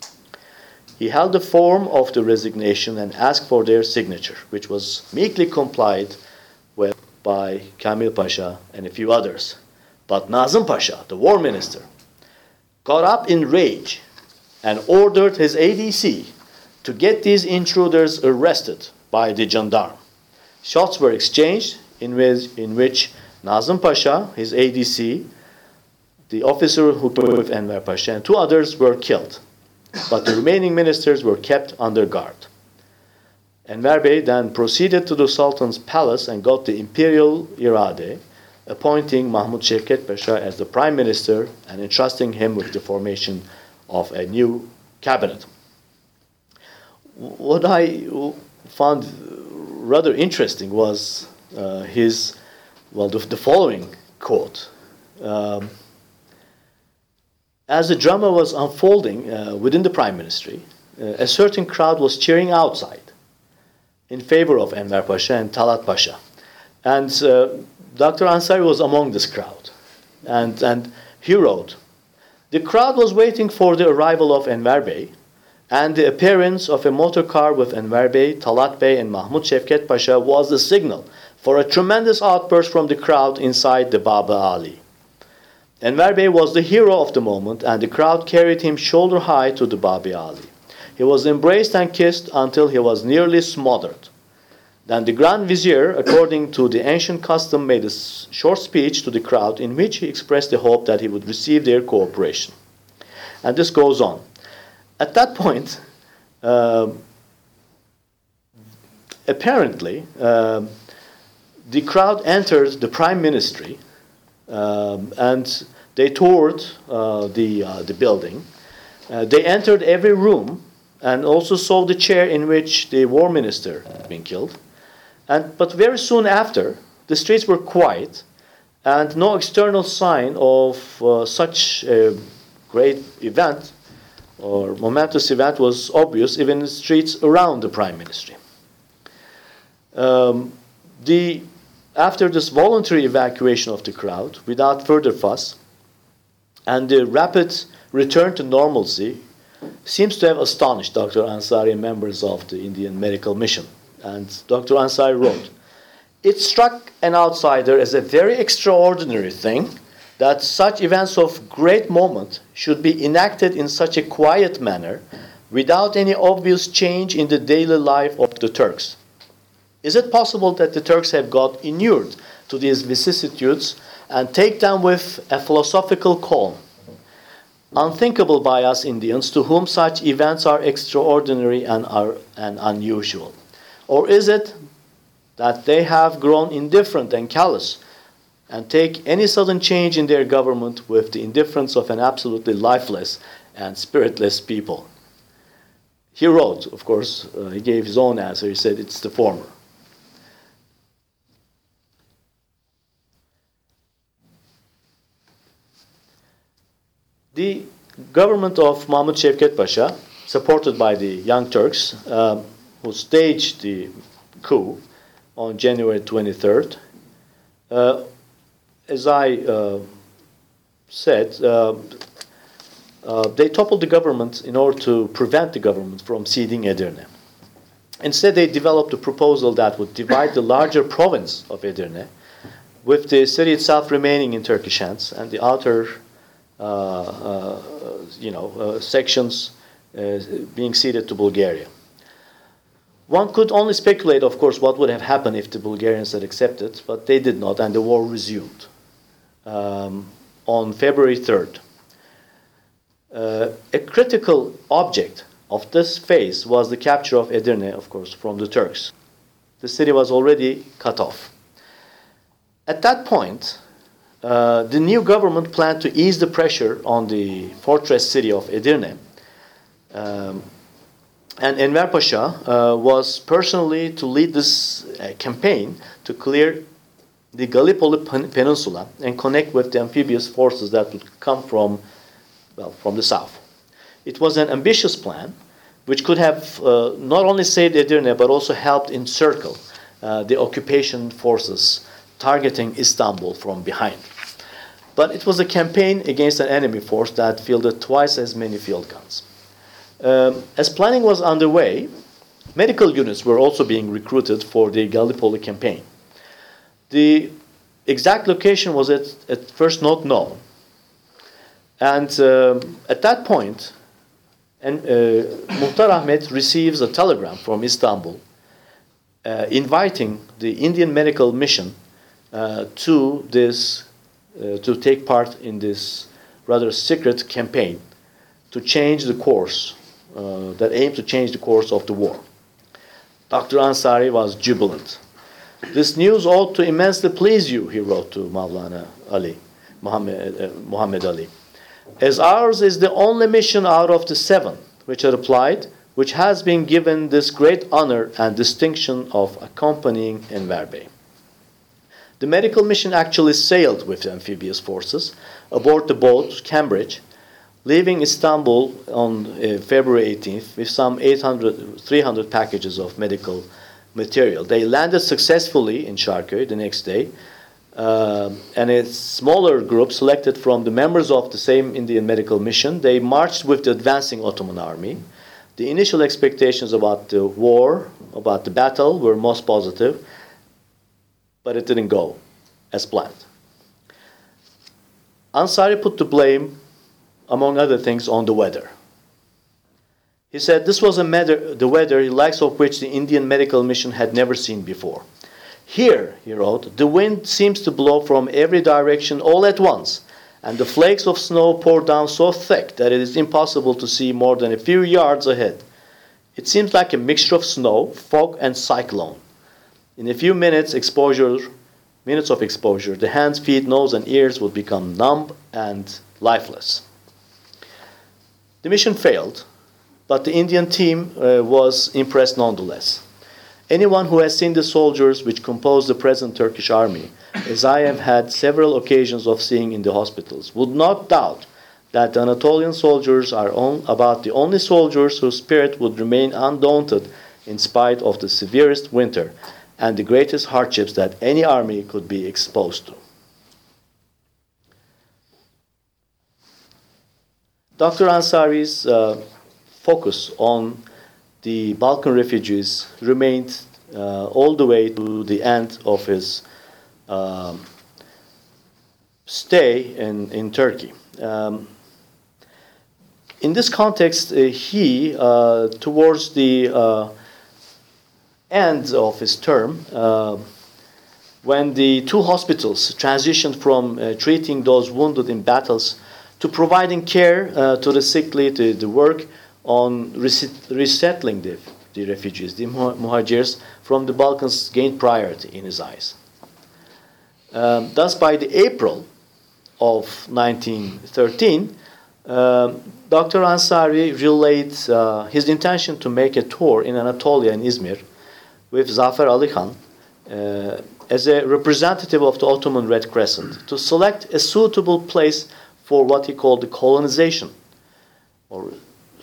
He held the form of the resignation and asked for their signature, which was meekly complied with by Kamil Pasha and a few others. But Nazım Pasha, the war minister, got up in rage and ordered his A D C to get these intruders arrested by the gendarme. Shots were exchanged in which, in which Nazım Pasha, his A D C, the officer who came with Enver Pasha, and two others were killed. But the remaining ministers were kept under guard. Enver Bey then proceeded to the Sultan's palace and got the imperial irade, appointing Mahmud Şevket Pasha as the prime minister and entrusting him with the formation of a new cabinet. What I found rather interesting was uh, his, well, the, the following quote. Um, As the drama was unfolding uh, within the prime ministry, uh, a certain crowd was cheering outside in favor of Enver Pasha and Talat Pasha. And uh, Doctor Ansari was among this crowd. And, and he wrote, "The crowd was waiting for the arrival of Enver Bey, and the appearance of a motor car with Enver Bey, Talat Bey, and Mahmud Şevket Pasha was the signal for a tremendous outburst from the crowd inside the Baba Ali. Enver Bey was the hero of the moment, and the crowd carried him shoulder high to the Baba Ali. He was embraced and kissed until he was nearly smothered. Then the Grand Vizier, according to the ancient custom, made a short speech to the crowd in which he expressed the hope that he would receive their cooperation." And this goes on. At that point, uh, apparently, uh, the crowd entered the prime ministry, Um, and they toured uh, the, uh, the building. Uh, they entered every room and also saw the chair in which the war minister had been killed. And, but very soon after, the streets were quiet and no external sign of uh, such a great event or momentous event was obvious even in the streets around the prime ministry. Um, the After this voluntary evacuation of the crowd, without further fuss, and the rapid return to normalcy, seems to have astonished Doctor Ansari and members of the Indian medical mission. And Doctor Ansari wrote, "It struck an outsider as a very extraordinary thing that such events of great moment should be enacted in such a quiet manner, without any obvious change in the daily life of the Turks. Is it possible that the Turks have got inured to these vicissitudes and take them with a philosophical calm, unthinkable by us Indians, to whom such events are extraordinary and, are, and unusual? Or is it that they have grown indifferent and callous and take any sudden change in their government with the indifference of an absolutely lifeless and spiritless people?" He wrote, of course, uh, he gave his own answer. He said it's the former. The government of Mahmud Şevket Pasha supported by the Young Turks, uh, who staged the coup on January twenty-third. Uh, as I uh, said, uh, uh, they toppled the government in order to prevent the government from ceding Edirne. Instead, they developed a proposal that would divide the larger province of Edirne, with the city itself remaining in Turkish hands and the outer, uh, uh, you know, uh, sections uh, being ceded to Bulgaria. One could only speculate, of course, what would have happened if the Bulgarians had accepted, but they did not, and the war resumed um, on February third. Uh, a critical object of this phase was the capture of Edirne, of course, from the Turks. The city was already cut off. At that point, uh, the new government planned to ease the pressure on the fortress city of Edirne. Um, and Enver Pasha uh, was personally to lead this uh, campaign to clear the Gallipoli pen- Peninsula and connect with the amphibious forces that would come from, well, from the south. It was an ambitious plan, which could have uh, not only saved Edirne, but also helped encircle uh, the occupation forces targeting Istanbul from behind. But it was a campaign against an enemy force that fielded twice as many field guns. Um, as planning was underway, medical units were also being recruited for the Gallipoli campaign. The exact location was at, at first not known. And um, at that point, and, uh, Muhtar Ahmet receives a telegram from Istanbul uh, inviting the Indian medical mission uh, to this, uh, to take part in this rather secret campaign to change the course, uh, that aimed to change the course of the war. Doctor Ansari was jubilant. This news ought to immensely please you, he wrote to Mawlana Ali, Muhammad, uh, Muhammad Ali, as ours is the only mission out of the seven which are applied, which has been given this great honor and distinction of accompanying Enver Bey. The medical mission actually sailed with the amphibious forces aboard the boat Cambridge, leaving Istanbul on uh, February eighteenth with some eight hundred, three hundred packages of medical material. They landed successfully in Şarköy the next day, uh, and a smaller group selected from the members of the same Indian medical mission, they marched with the advancing Ottoman army. The initial expectations about the war, about the battle, were most positive, but it didn't go as planned. Ansari put the blame, among other things, on the weather. He said this was a matter, the weather, the likes of which the Indian medical mission had never seen before. Here, he wrote, the wind seems to blow from every direction all at once, and the flakes of snow pour down so thick that it is impossible to see more than a few yards ahead. It seems like a mixture of snow, fog, and cyclone. In a few minutes exposure, minutes of exposure, the hands, feet, nose, and ears would become numb and lifeless. The mission failed, but the Indian team uh, was impressed nonetheless. Anyone who has seen the soldiers which compose the present Turkish army, as I have had several occasions of seeing in the hospitals, would not doubt that the Anatolian soldiers are on, about the only soldiers whose spirit would remain undaunted in spite of the severest winter and the greatest hardships that any army could be exposed to. Doctor Ansari's uh, focus on the Balkan refugees remained uh, all the way to the end of his um, stay in, in Turkey. Um, in this context, uh, he, uh, towards the uh, end of his term, uh, when the two hospitals transitioned from uh, treating those wounded in battles to providing care uh, to the sickly, to the work on reset- resettling the, the refugees, the muhajirs from the Balkans gained priority in his eyes. Um, thus, by the April of nineteen thirteen, um, Doctor Ansari relayed uh, his intention to make a tour in Anatolia and Izmir with Zafer Ali Khan uh, as a representative of the Ottoman Red Crescent to select a suitable place for what he called the colonization or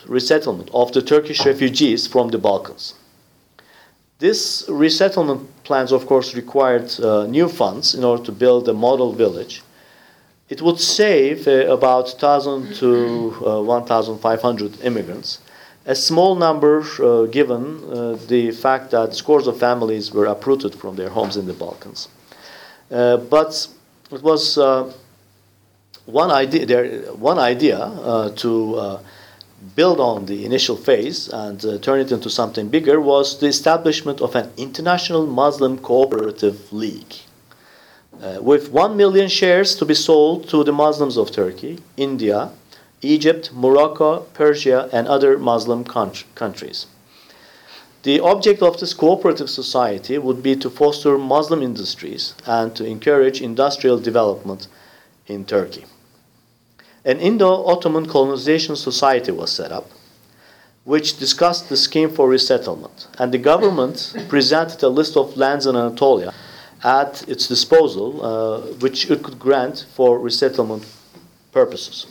resettlement of the Turkish refugees from the Balkans. This resettlement plans, of course, required uh, new funds in order to build a model village. It would save uh, about one thousand to uh, one thousand five hundred immigrants, a small number uh, given uh, the fact that scores of families were uprooted from their homes in the Balkans. Uh, but it was uh, one idea, there, one idea uh, to uh, build on the initial phase and uh, turn it into something bigger was the establishment of an international Muslim cooperative league. Uh, with one million shares to be sold to the Muslims of Turkey, India, Egypt, Morocco, Persia, and other Muslim countries. The object of this cooperative society would be to foster Muslim industries and to encourage industrial development in Turkey. An Indo-Ottoman colonization society was set up, which discussed the scheme for resettlement, and the government presented a list of lands in Anatolia at its disposal, uh, which it could grant for resettlement purposes.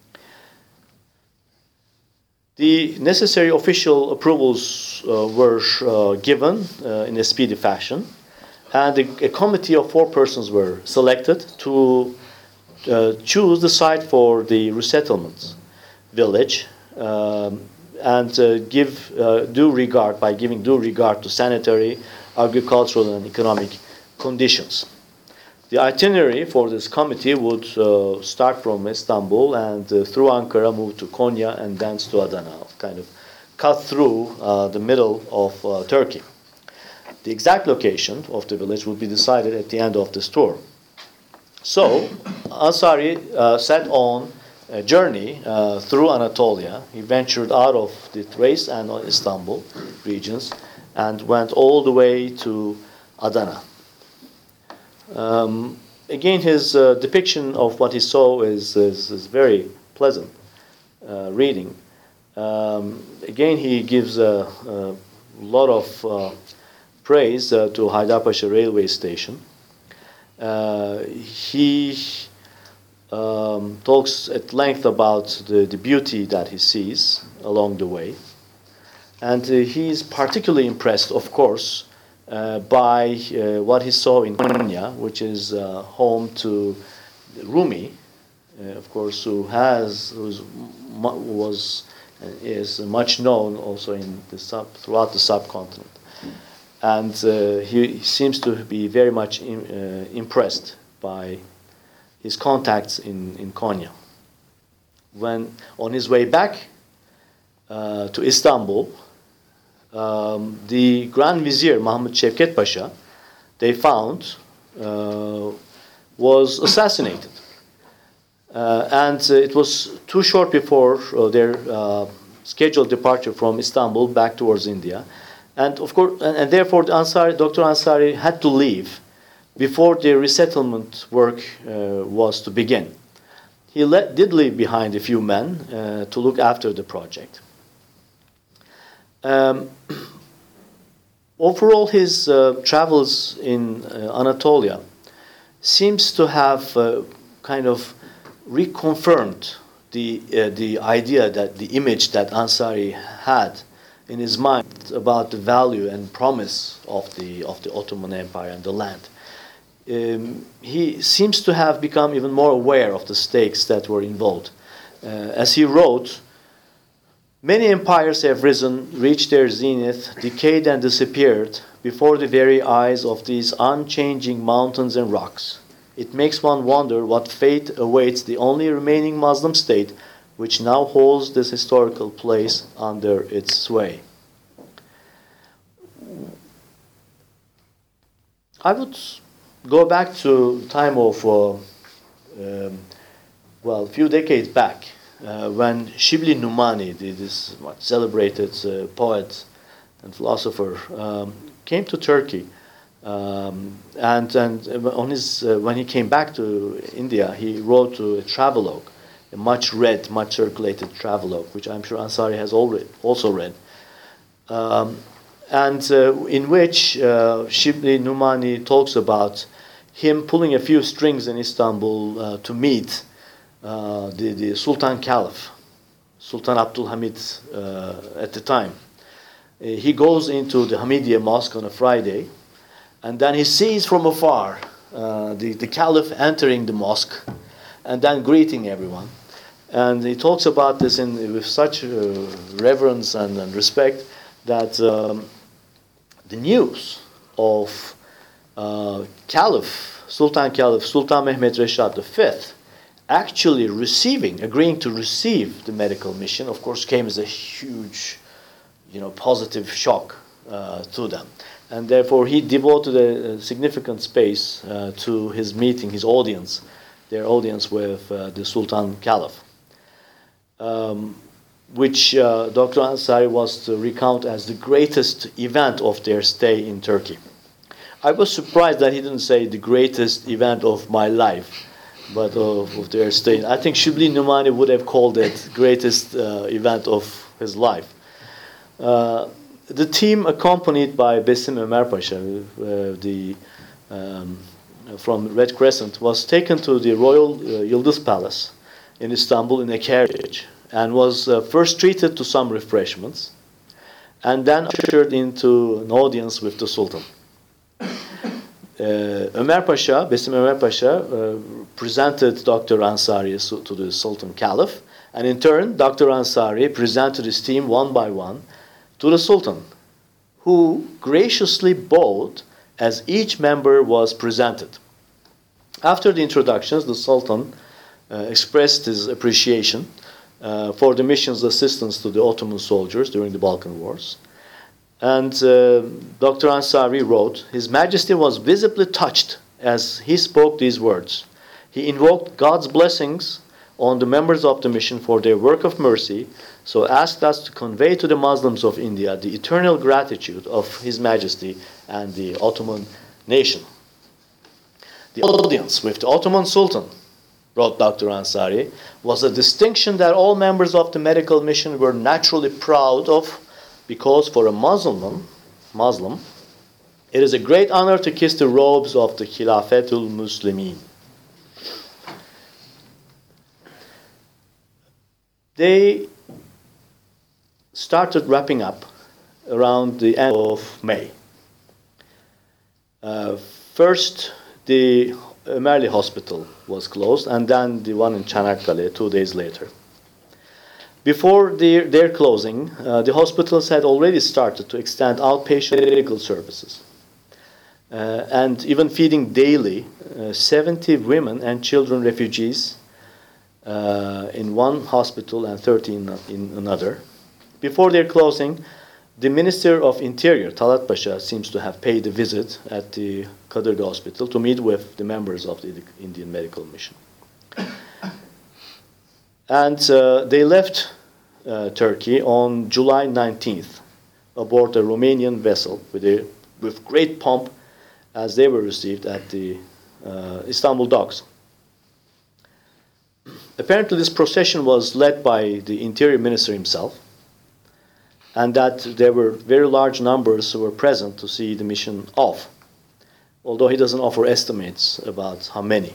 The necessary official approvals uh, were uh, given uh, in a speedy fashion, and a, a committee of four persons were selected to uh, choose the site for the resettlement village um, and uh, give uh, due regard, by giving due regard to sanitary, agricultural, and economic conditions. The itinerary for this committee would uh, start from Istanbul and uh, through Ankara move to Konya and thence to Adana, kind of cut through uh, the middle of uh, Turkey. The exact location of the village would be decided at the end of this tour. So Ansari uh, set on a journey uh, through Anatolia. He ventured out of the Thrace and Istanbul regions and went all the way to Adana. Um, again, his uh, depiction of what he saw is, is, is very pleasant uh, reading. Um, again, he gives a, a lot of uh, praise uh, to Haydarpaşa railway station. Uh, he um, talks at length about the, the beauty that he sees along the way. And uh, he is particularly impressed, of course, Uh, by uh, what he saw in Konya, which is uh, home to Rumi, uh, of course, who has, who's, was, uh, is much known also in the sub, throughout the subcontinent, and uh, he seems to be very much in, uh, impressed by his contacts in in Konya. When on his way back uh, to Istanbul, Um, the Grand Vizier Mahmud Şevket Pasha, they found, uh, was assassinated. Uh, and uh, it was too short before uh, their uh, scheduled departure from Istanbul back towards India. And of course, and, and therefore the Ansari, Doctor Ansari had to leave before the resettlement work uh, was to begin. He let, did leave behind a few men uh, to look after the project. Um, overall, his uh, travels in uh, Anatolia seems to have uh, kind of reconfirmed the uh, the idea, that the image that Ansari had in his mind about the value and promise of the of the Ottoman Empire and the land. Um, he seems to have become even more aware of the stakes that were involved. Uh, as he wrote, "Many empires have risen, reached their zenith, decayed and disappeared before the very eyes of these unchanging mountains and rocks. It makes one wonder what fate awaits the only remaining Muslim state which now holds this historical place under its sway." I would go back to the time of, uh, um, well, a few decades back, Uh, when Shibli Numani, the, this much celebrated uh, poet and philosopher, um, came to Turkey, um, and and on his uh, when he came back to India, he wrote a travelogue, a much read, much circulated travelogue, which I'm sure Ansari has already also read, um, and uh, in which uh, Shibli Numani talks about him pulling a few strings in Istanbul uh, to meet Uh, the, the Sultan Caliph, Sultan Abdulhamid uh, at the time. Uh, he goes into the Hamidiya mosque on a Friday, and then he sees from afar uh, the, the caliph entering the mosque and then greeting everyone. And he talks about this in, with such uh, reverence and, and respect that um, the news of uh, Caliph, Sultan Caliph, Sultan Mehmed Reshad the fifth, actually receiving, agreeing to receive the medical mission, of course, came as a huge, you know, positive shock uh, to them. And therefore, he devoted a, a significant space uh, to his meeting, his audience, their audience with uh, the Sultan Caliph. Um, which uh, Doctor Ansari was to recount as the greatest event of their stay in Turkey. I was surprised that he didn't say the greatest event of my life, but of, of their stay. I think Shibli Numani would have called it greatest uh, event of his life. Uh, the team, accompanied by Besim Ömer Pasha, uh, the, um, from Red Crescent, was taken to the Royal uh, Yıldız Palace in Istanbul in a carriage, and was uh, first treated to some refreshments, and then ushered into an audience with the Sultan. Uh, Ömer Pasha, Besim Ömer Pasha, uh, presented Doctor Ansari to the Sultan Caliph, and in turn, Doctor Ansari presented his team one by one to the Sultan, who graciously bowed as each member was presented. After the introductions, the Sultan Uh, expressed his appreciation uh, for the mission's assistance to the Ottoman soldiers during the Balkan Wars. And uh, Doctor Ansari wrote, His Majesty was visibly touched as he spoke these words. He invoked God's blessings on the members of the mission for their work of mercy, so asked us to convey to the Muslims of India the eternal gratitude of His Majesty and the Ottoman nation. The audience with the Ottoman Sultan, wrote Doctor Ansari, was a distinction that all members of the medical mission were naturally proud of, because for a Muslim, Muslim, it is a great honor to kiss the robes of the Khilafetul Muslimin. They started wrapping up around the end of May. Uh, first, the Ömerli Hospital was closed, and then the one in Çanakkale two days later. Before their, their closing, uh, the hospitals had already started to extend outpatient medical services, uh, and even feeding daily uh, seventy women and children refugees uh, in one hospital and thirteen in another. Before their closing, the Minister of Interior, Talat Pasha, seems to have paid a visit at the Kadırga Hospital to meet with the members of the Indian Medical Mission. And uh, they left uh, Turkey on July nineteenth aboard a Romanian vessel with, a, with great pomp, as they were received at the uh, Istanbul docks. Apparently this procession was led by the Interior Minister himself, and that there were very large numbers who were present to see the mission off, although he doesn't offer estimates about how many.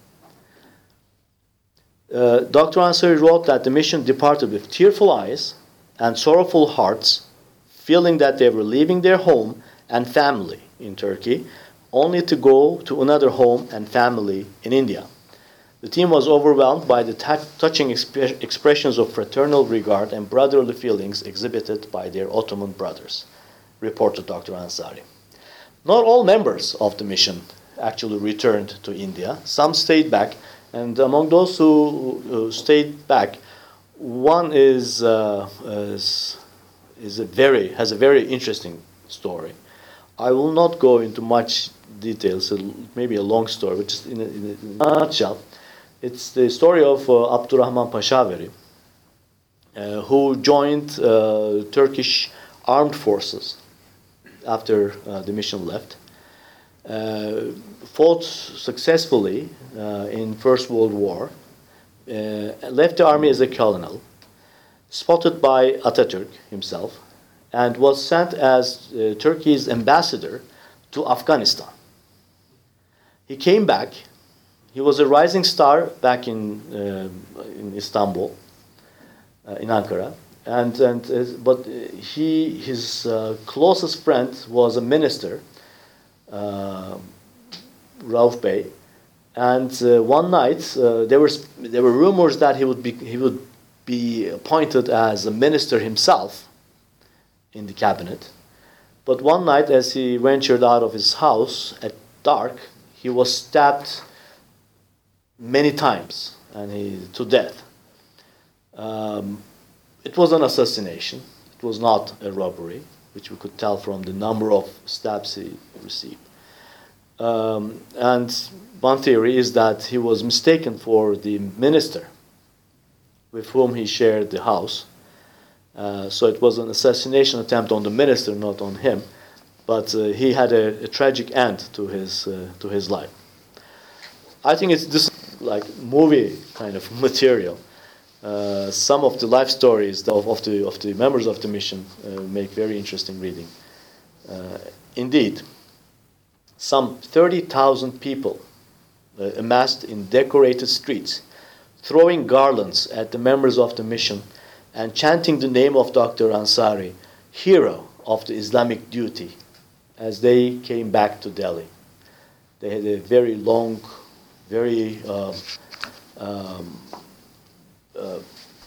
Uh, Doctor Ansari wrote that the mission departed with tearful eyes and sorrowful hearts, feeling that they were leaving their home and family in Turkey, only to go to another home and family in India. The team was overwhelmed by the t- touching exp- expressions of fraternal regard and brotherly feelings exhibited by their Ottoman brothers, reported Doctor Ansari. Not all members of the mission actually returned to India. Some stayed back, and among those who, who stayed back, one is, uh, is, is a very, has a very interesting story. I will not go into much details, maybe a long story, which is in a, in a nutshell. It's the story of uh, Abdurrahman Pashaveri, uh, who joined uh, Turkish armed forces after uh, the mission left, uh, fought successfully uh, in First World War, uh, left the army as a colonel, spotted by Atatürk himself, and was sent as uh, Turkey's ambassador to Afghanistan. He came back. He was a rising star back in, uh, in Istanbul, uh, in Ankara. And, and uh, but he, his uh, closest friend was a minister, uh, Rauf Bey. And uh, one night uh, there was there were rumors that he would be he would be appointed as a minister himself in the cabinet. But one night, as he ventured out of his house at dark, he was stabbed many times and he to death. Um, it was an assassination. It was not a robbery, which we could tell from the number of stabs he received. Um, and one theory is that he was mistaken for the minister with whom he shared the house. Uh, so it was an assassination attempt on the minister, not on him. But uh, he had a, a tragic end to his uh, to his life. I think it's this like movie kind of material. Uh, some of the life stories of, of the of the members of the mission uh, make very interesting reading. Uh, indeed, some thirty thousand people uh, amassed in decorated streets, throwing garlands at the members of the mission and chanting the name of Doctor Ansari, hero of the Islamic duty, as they came back to Delhi. They had a very long, very, um, um, uh,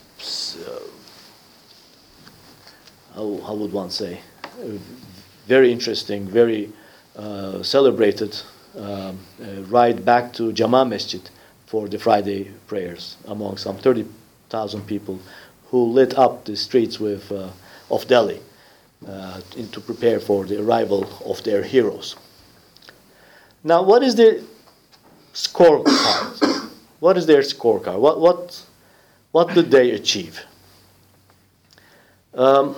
how, how would one say, very interesting, very uh, celebrated um, uh, ride back to Jama Masjid for the Friday prayers among some thirty thousand people who lit up the streets with, uh, of Delhi uh, in, to prepare for the arrival of their heroes. Now, what is the scorecard? What is their scorecard? What, what, what did they achieve? Um,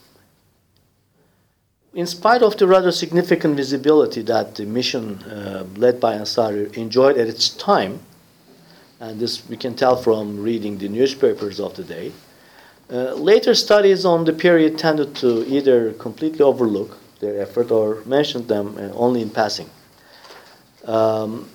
in spite of the rather significant visibility that the mission uh, led by Ansari enjoyed at its time, and this we can tell from reading the newspapers of the day, uh, later studies on the period tended to either completely overlook their effort or mention them uh, only in passing. Um,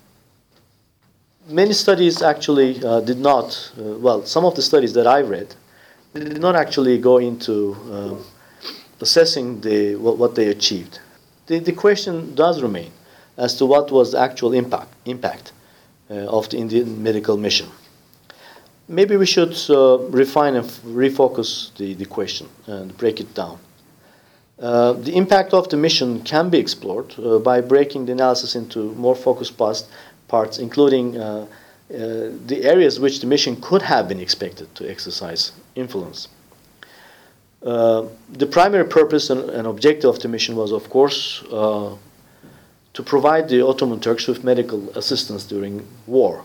many studies actually uh, did not, uh, well, some of the studies that I read did not actually go into uh, assessing the, what, what they achieved. The, the question does remain as to what was the actual impact, impact uh, of the Indian medical mission. Maybe we should uh, refine and f- refocus the, the question and break it down. Uh, the impact of the mission can be explored uh, by breaking the analysis into more focused parts, parts including uh, uh, the areas which the mission could have been expected to exercise influence. Uh, the primary purpose and, and objective of the mission was, of course, uh, to provide the Ottoman Turks with medical assistance during war.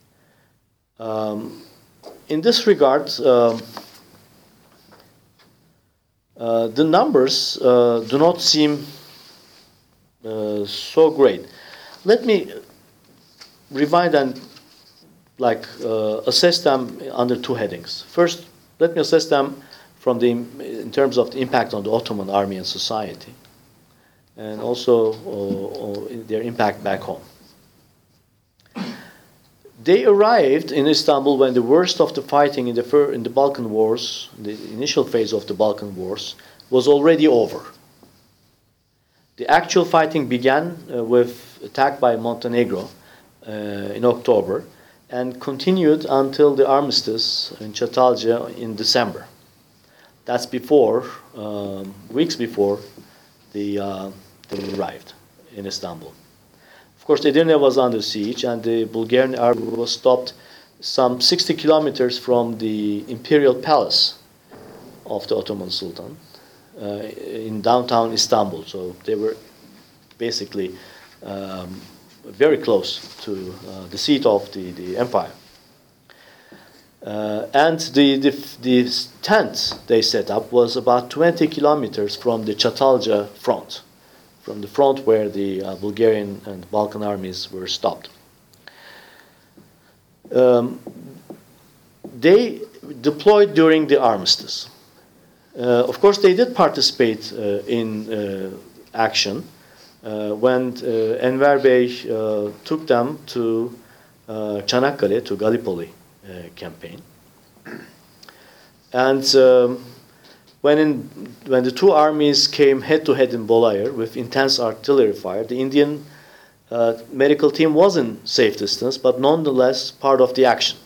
Um, in this regard, uh, uh, the numbers uh, do not seem uh, so great. Let me rewind and like uh, assess them under two headings. First, let me assess them from the in terms of the impact on the Ottoman army and society, and also uh, uh, their impact back home. They arrived in Istanbul when the worst of the fighting in the fir- in the Balkan Wars, the initial phase of the Balkan Wars, was already over. The actual fighting began uh, with attack by Montenegro uh, in October and continued until the armistice in Çatalca in December. That's before, um, weeks before the, uh, they arrived in Istanbul. Of course, Edirne was under siege, and the Bulgarian army was stopped some sixty kilometers from the imperial palace of the Ottoman Sultan uh, in downtown Istanbul. So they were basically um, very close to uh, the seat of the, the empire. Uh, and the, the, the tent they set up was about twenty kilometers from the Çatalca front, from the front where the uh, Bulgarian and Balkan armies were stopped. Um, they deployed during the armistice. Uh, of course, they did participate uh, in uh, action uh, when uh, Enver Bey uh, took them to uh, Çanakkale, to Gallipoli uh, campaign. And um, when, in, when the two armies came head-to-head in Bolayar with intense artillery fire, the Indian uh, medical team was in safe distance, but nonetheless part of the action.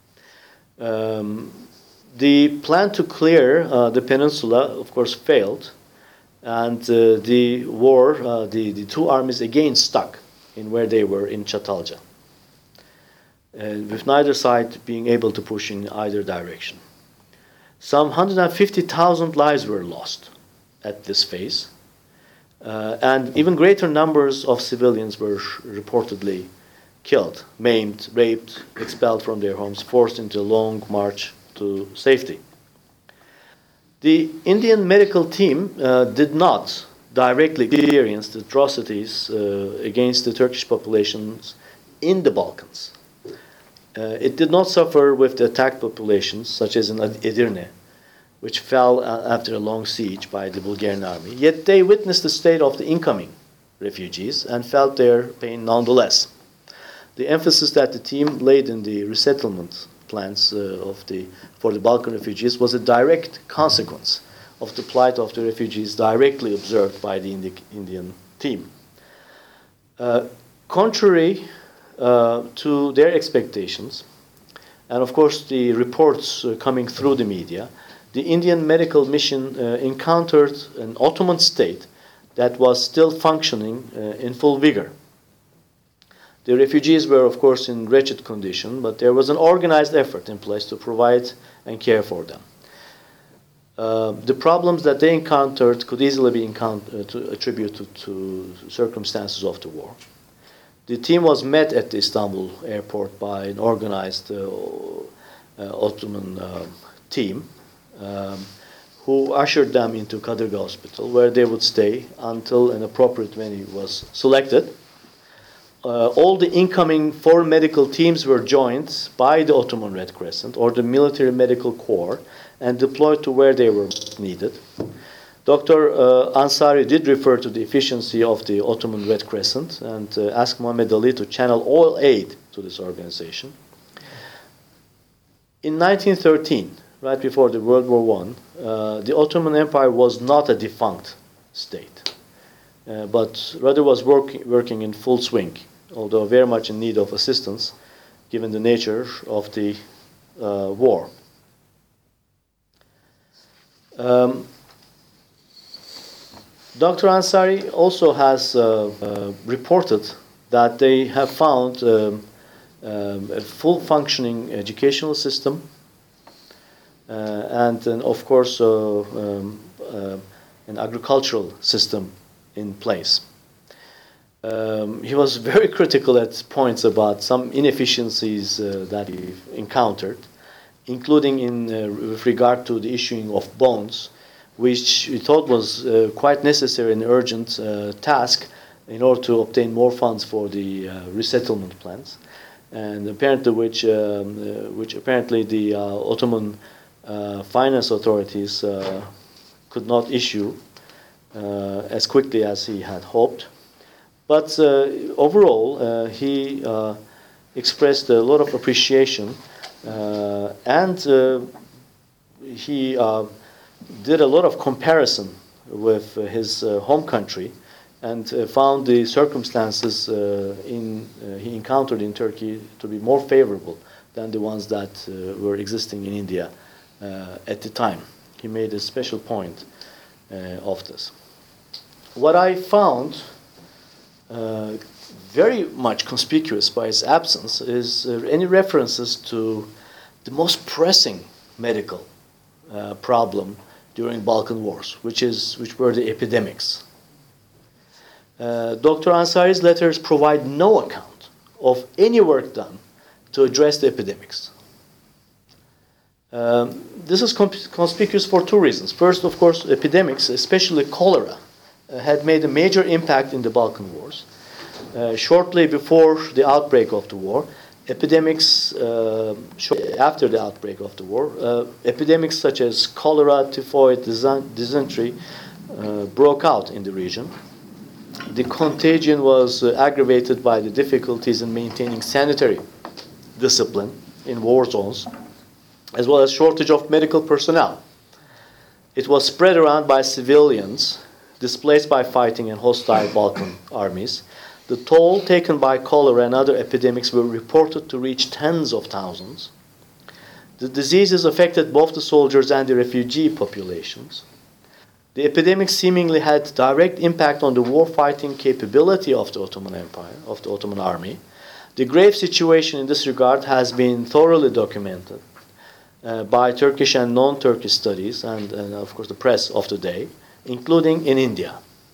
Um, the plan to clear uh, the peninsula, of course, failed, and uh, the war, uh, the, the two armies again stuck in where they were in Çatalca, uh, with neither side being able to push in either direction. Some one hundred fifty thousand lives were lost at this phase, uh, and even greater numbers of civilians were reportedly killed, maimed, raped, expelled from their homes, forced into a long march to safety. The Indian medical team uh, did not directly experience the atrocities uh, against the Turkish populations in the Balkans. Uh, it did not suffer with the attacked populations, such as in Edirne, which fell uh, after a long siege by the Bulgarian army. Yet they witnessed the state of the incoming refugees and felt their pain nonetheless. The emphasis that the team laid in the resettlement plans uh, of the, for the Balkan refugees was a direct consequence of the plight of the refugees directly observed by the Indi- Indian team. Uh, contrary uh, to their expectations, and of course the reports uh, coming through the media, the Indian medical mission uh, encountered an Ottoman state that was still functioning uh, in full vigor. The refugees were, of course, in wretched condition, but there was an organized effort in place to provide and care for them. Uh, the problems that they encountered could easily be encounter- uh, to attribute to, to circumstances of the war. The team was met at the Istanbul airport by an organized uh, uh, Ottoman uh, team um, who ushered them into Kadırga Hospital, where they would stay until an appropriate venue was selected. Uh, all the incoming foreign medical teams were joined by the Ottoman Red Crescent or the military medical corps and deployed to where they were needed. Doctor Uh, Ansari did refer to the efficiency of the Ottoman Red Crescent and uh, asked Muhammad Ali to channel all aid to this organization. In nineteen thirteen, right before the World War One, uh, the Ottoman Empire was not a defunct state, uh, but rather was work, working in full swing, although very much in need of assistance, given the nature of the uh, war. Um, Doctor Ansari also has uh, uh, reported that they have found um, um, a full functioning educational system uh, and, and, of course, uh, um, uh, an agricultural system in place. Um, he was very critical at points about some inefficiencies uh, that he encountered, including in uh, with regard to the issuing of bonds, which he thought was uh, quite necessary and urgent uh, task in order to obtain more funds for the uh, resettlement plans, and apparently which, um, uh, which apparently the uh, Ottoman uh, finance authorities uh, could not issue uh, as quickly as he had hoped. But uh, overall, uh, he uh, expressed a lot of appreciation, uh, and uh, he uh, did a lot of comparison with uh, his uh, home country, and uh, found the circumstances uh, in, uh, he encountered in Turkey to be more favorable than the ones that uh, were existing in India uh, at the time. He made a special point uh, of this. What I found uh, very much conspicuous by its absence is uh, any references to the most pressing medical uh, problem during Balkan Wars, which is which were the epidemics. Uh, Doctor Ansari's letters provide no account of any work done to address the epidemics. Um, this is comp- conspicuous for two reasons. First, of course, epidemics, especially cholera, uh, had made a major impact in the Balkan Wars. Uh, shortly before the outbreak of the war, epidemics, uh, shortly after the outbreak of the war, uh, epidemics such as cholera, typhoid, dysentery uh, broke out in the region. The contagion was uh, aggravated by the difficulties in maintaining sanitary discipline in war zones. as well as shortage of medical personnel. It was spread around by civilians displaced by fighting in hostile Balkan armies. The toll taken by cholera and other epidemics were reported to reach tens of thousands. The diseases affected both the soldiers and the refugee populations. The epidemic seemingly had direct impact on the war-fighting capability of the Ottoman Empire, of the Ottoman army. The grave situation in this regard has been thoroughly documented uh, by Turkish and non-Turkish studies and, and, of course, the press of the day, including in India.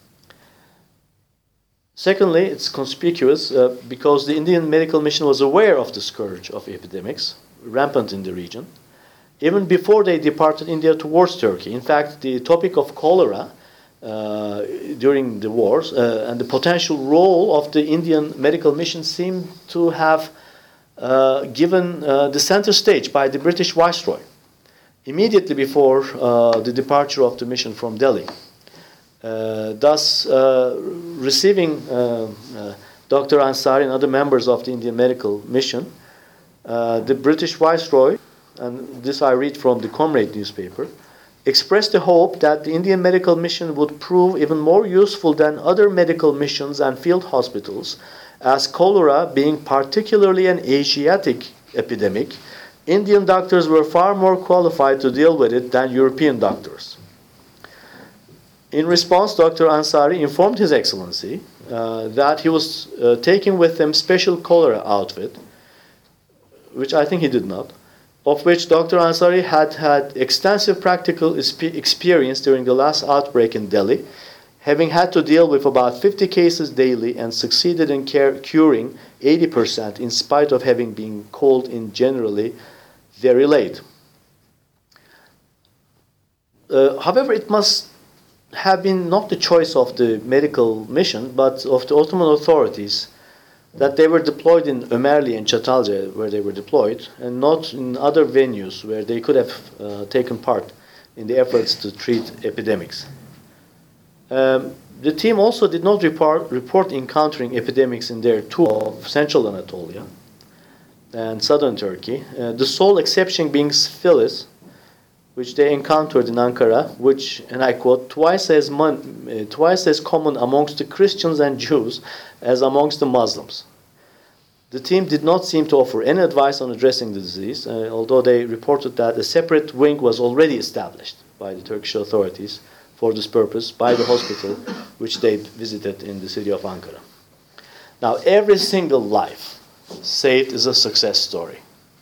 Secondly, it's conspicuous uh, because the Indian medical mission was aware of the scourge of epidemics rampant in the region, even before they departed India towards Turkey. In fact, the topic of cholera uh, during the wars uh, and the potential role of the Indian medical mission seemed to have uh, given uh, the center stage by the British Viceroy immediately before uh, the departure of the mission from Delhi. Uh, thus, uh, receiving uh, uh, Doctor Ansari and other members of the Indian medical mission, uh, the British Viceroy, and this I read from the Comrade newspaper, expressed the hope that the Indian medical mission would prove even more useful than other medical missions and field hospitals, as cholera being particularly an Asiatic epidemic, Indian doctors were far more qualified to deal with it than European doctors. In response, Doctor Ansari informed His Excellency uh, that he was uh, taking with him special cholera outfit, which I think he did not, of which Doctor Ansari had had extensive practical experience during the last outbreak in Delhi, having had to deal with about fifty cases daily and succeeded in care, curing eighty percent in spite of having been called in generally very late. Uh, however, it must have been not the choice of the medical mission, but of the Ottoman authorities, that they were deployed in Ömerli and Çatalca, where they were deployed, and not in other venues where they could have uh, taken part in the efforts to treat epidemics. Um, the team also did not report, report encountering epidemics in their tour of Central Anatolia and Southern Turkey, uh, the sole exception being syphilis, which they encountered in Ankara, which, and I quote, twice as, mon- uh, twice as common amongst the Christians and Jews as amongst the Muslims. The team did not seem to offer any advice on addressing the disease, uh, although they reported that a separate wing was already established by the Turkish authorities for this purpose by the hospital which they visited in the city of Ankara. Now, every single life saved is a success story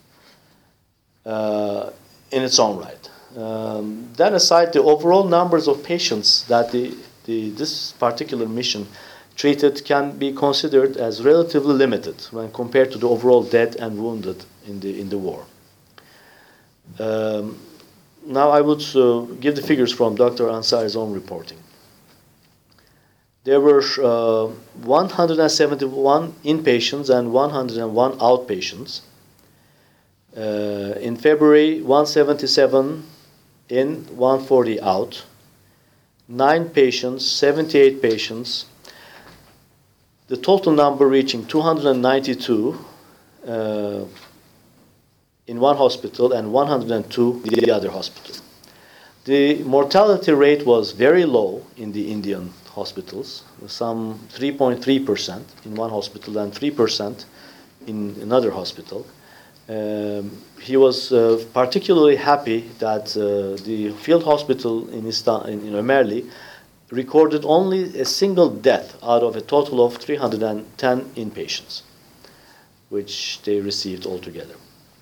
uh, in its own right. Um, that aside, the overall numbers of patients that the, the, this particular mission treated can be considered as relatively limited when compared to the overall dead and wounded in the, in the war. Um, now I would uh, give the figures from Doctor Ansari's own reporting. There were uh, one hundred seventy-one inpatients and one hundred one outpatients. Uh, in February, one hundred seventy-seven in, one hundred forty out. Nine patients, seventy-eight patients. The total number reaching two hundred ninety-two uh, in one hospital and one hundred two in the other hospital. The mortality rate was very low in the Indian hospitals, some three point three percent in one hospital and three percent in another hospital. Um, he was uh, particularly happy that uh, the field hospital in, Istan- in, in Ömerli recorded only a single death out of a total of three hundred ten inpatients, which they received altogether.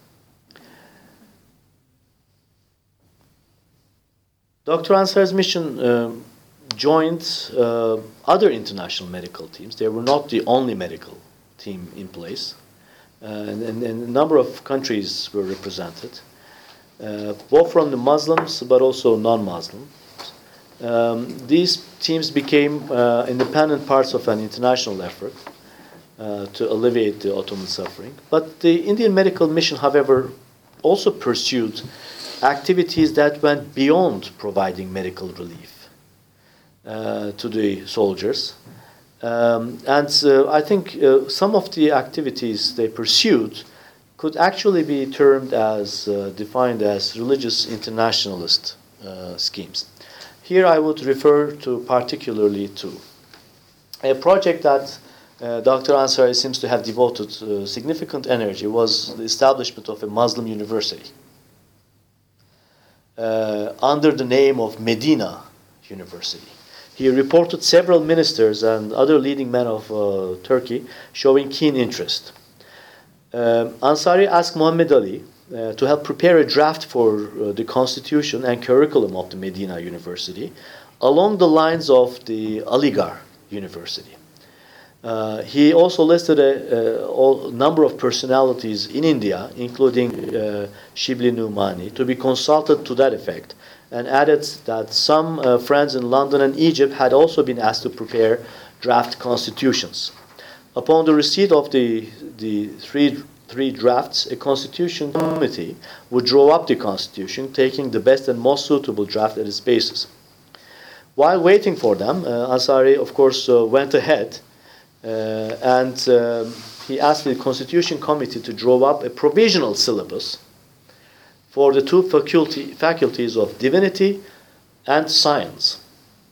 Doctor Ansari's mission uh, joined uh, other international medical teams. They were not the only medical team in place. Uh, and, and, and a number of countries were represented, uh, both from the Muslims but also non-Muslim. Um, these teams became uh, independent parts of an international effort uh, to alleviate the Ottoman suffering. But the Indian medical mission, however, also pursued activities that went beyond providing medical relief uh, to the soldiers. Um, and uh, I think uh, some of the activities they pursued could actually be termed as, uh, defined as religious internationalist uh, schemes. Here I would refer to particularly to a project that uh, Doctor Ansari seems to have devoted uh, significant energy was the establishment of a Muslim university uh, under the name of Medina University. He reported several ministers and other leading men of uh, Turkey showing keen interest. Um, Ansari asked Muhammad Ali uh, to help prepare a draft for uh, the constitution and curriculum of the Medina University along the lines of the Aligarh University. Uh, he also listed a, a, a number of personalities in India, including uh, Shibli Numani, to be consulted to that effect, and added that some uh, friends in London and Egypt had also been asked to prepare draft constitutions. Upon the receipt of the, the three, three drafts, a constitution committee would draw up the constitution, taking the best and most suitable draft as its basis. While waiting for them, uh, Ansari, of course, uh, went ahead uh, and uh, he asked the Constitution Committee to draw up a provisional syllabus for the two faculty, faculties of divinity and science.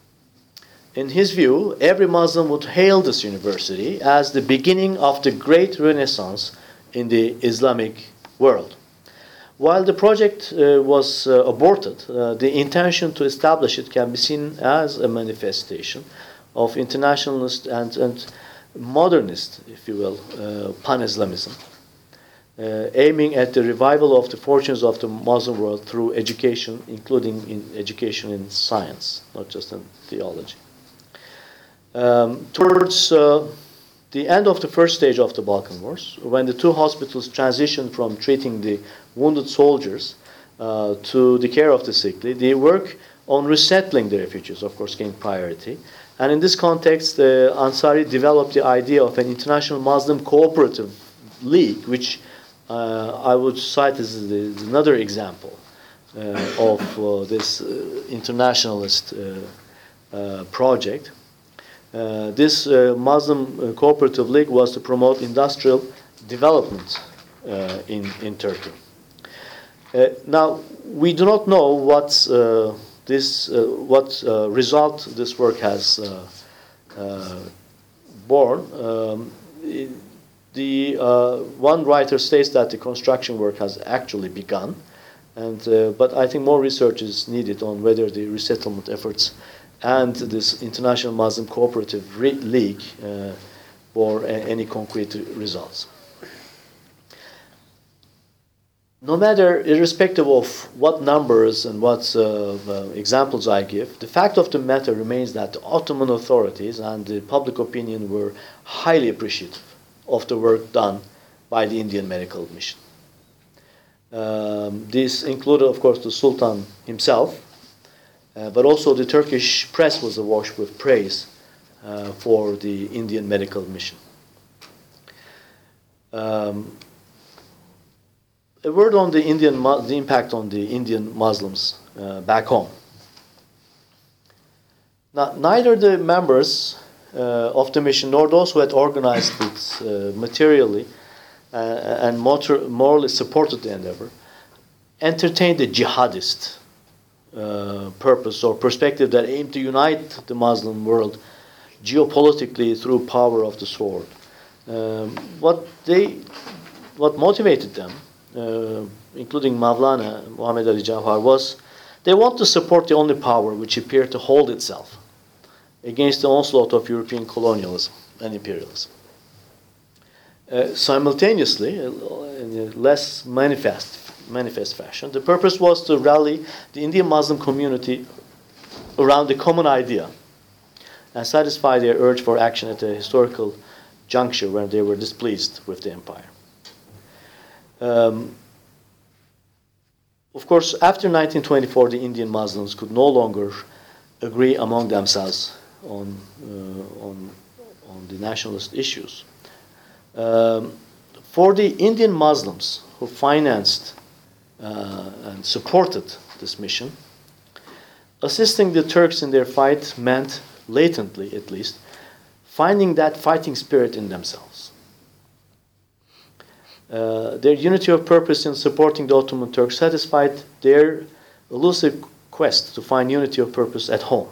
In his view, every Muslim would hail this university as the beginning of the great renaissance in the Islamic world. While the project uh, was uh, aborted, uh, the intention to establish it can be seen as a manifestation of internationalist and, and modernist, if you will, uh, pan-Islamism, uh, aiming at the revival of the fortunes of the Muslim world through education, including in education in science, not just in theology. Um, towards uh, the end of the first stage of the Balkan Wars, when the two hospitals transitioned from treating the wounded soldiers uh, to the care of the sickly, the work on resettling the refugees, of course, gained priority. And in this context, uh, Ansari developed the idea of an international Muslim cooperative league, which uh, I would cite as the, another example uh, of uh, this uh, internationalist uh, uh, project. Uh, this uh, Muslim uh, cooperative league was to promote industrial development uh, in, in Turkey. Uh, now, we do not know what uh, this, uh, what uh, result this work has uh, uh, borne. Um, the uh, one writer states that the construction work has actually begun, and uh, but I think more research is needed on whether the resettlement efforts and this International Muslim Cooperative Re- League uh, bore a- any concrete results. No matter, irrespective of what numbers and what uh, uh, examples I give, the fact of the matter remains that the Ottoman authorities and the public opinion were highly appreciative of the work done by the Indian Medical Mission. Um, this included, of course, the Sultan himself, uh, but also the Turkish press was awash with praise uh, for the Indian Medical Mission. Um, A word on the Indian, the impact on the Indian Muslims uh, back home. Now, neither the members uh, of the mission nor those who had organized it uh, materially uh, and motor, morally supported the endeavor entertained a jihadist uh, purpose or perspective that aimed to unite the Muslim world geopolitically through power of the sword. Um, what they, what motivated them, Uh, including Mavlana, Muhammad Ali Jawhar, was they want to support the only power which appeared to hold itself against the onslaught of European colonialism and imperialism. Uh, simultaneously, in a less manifest, manifest fashion, the purpose was to rally the Indian Muslim community around a common idea and satisfy their urge for action at a historical juncture when they were displeased with the empire. Um, of course, after nineteen twenty-four, the Indian Muslims could no longer agree among themselves on uh, on, on the nationalist issues. Um, for the Indian Muslims who financed uh, and supported this mission, assisting the Turks in their fight meant, latently at least, finding that fighting spirit in themselves. Uh, their unity of purpose in supporting the Ottoman Turks satisfied their elusive quest to find unity of purpose at home.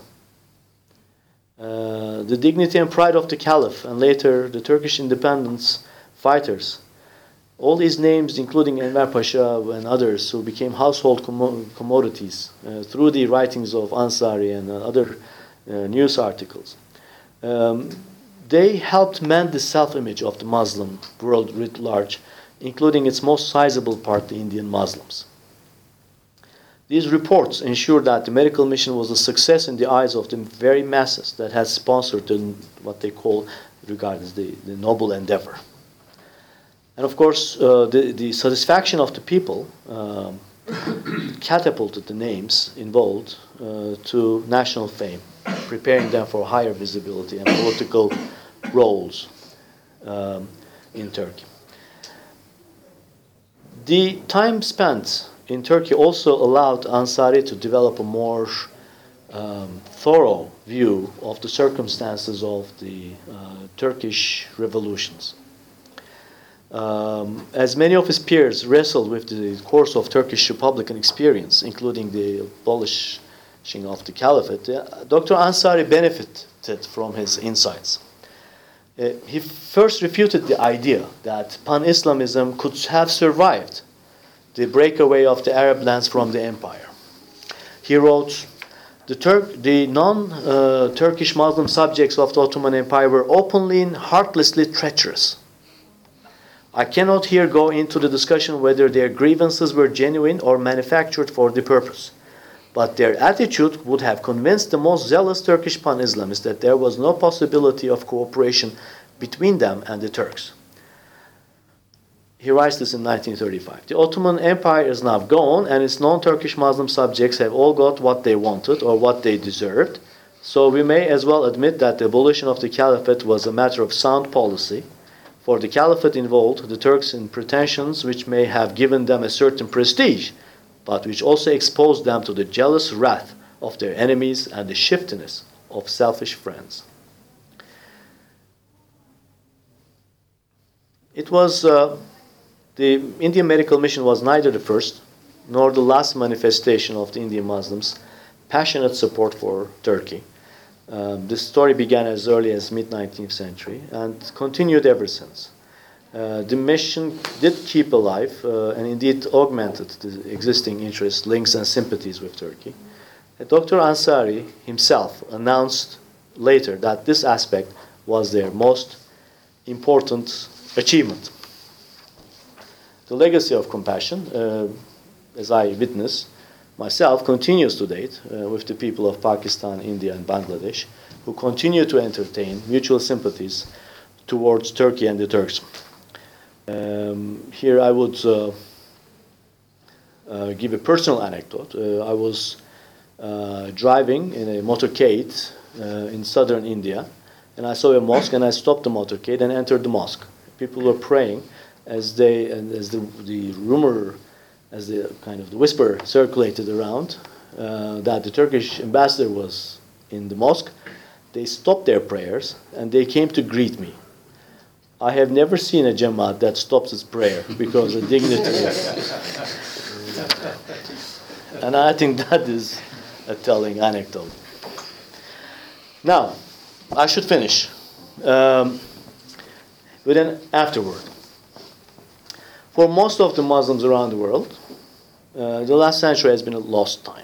Uh, the dignity and pride of the Caliph and later the Turkish independence fighters, all these names, including Enver Pasha and others who became household com commodities uh, through the writings of Ansari and uh, other uh, news articles, um, they helped mend the self-image of the Muslim world writ large, including its most sizable part, the Indian Muslims. These reports ensured that the medical mission was a success in the eyes of the very masses that had sponsored the, what they call, regarded as the, the noble endeavor. And of course, uh, the, the satisfaction of the people um, catapulted the names involved uh, to national fame, preparing them for higher visibility and political roles um, in Turkey. The time spent in Turkey also allowed Ansari to develop a more um, thorough view of the circumstances of the uh, Turkish revolutions. Um, as many of his peers wrestled with the course of Turkish Republican experience, including the abolishing of the Caliphate, uh, Doctor Ansari benefited from his insights. Uh, he first refuted the idea that pan-Islamism could have survived the breakaway of the Arab lands from the empire. He wrote, the, Turk, the non-Turkish uh, Muslim subjects of the Ottoman Empire were openly and heartlessly treacherous. I cannot here go into the discussion whether their grievances were genuine or manufactured for the purpose, but their attitude would have convinced the most zealous Turkish pan-Islamists that there was no possibility of cooperation between them and the Turks. He writes this in nineteen thirty-five. The Ottoman Empire is now gone, and its non-Turkish Muslim subjects have all got what they wanted or what they deserved. So we may as well admit that the abolition of the Caliphate was a matter of sound policy, for the Caliphate involved the Turks in pretensions which may have given them a certain prestige, but which also exposed them to the jealous wrath of their enemies and the shiftiness of selfish friends. It was... Uh, The Indian medical mission was neither the first nor the last manifestation of the Indian Muslims' passionate support for Turkey. Um, this story began as early as mid-nineteenth century and continued ever since. Uh, the mission did keep alive uh, and indeed augmented the existing interests, links, and sympathies with Turkey. Uh, Doctor Ansari himself announced later that this aspect was their most important achievement. The legacy of compassion, uh, as I witness myself, continues to date uh, with the people of Pakistan, India, and Bangladesh, who continue to entertain mutual sympathies towards Turkey and the Turks. Um, here I would uh, uh, give a personal anecdote. Uh, I was uh, driving in a motorcade uh, in southern India, and I saw a mosque, and I stopped the motorcade and entered the mosque. People were praying. As they and as the the rumor, as the kind of the whisper circulated around uh, that the Turkish ambassador was in the mosque, they stopped their prayers and they came to greet me. I have never seen a Jamaat that stops its prayer because of dignity. And I think that is a telling anecdote. Now, I should finish um, with an afterword. For most of the Muslims around the world, uh, the last century has been a lost time.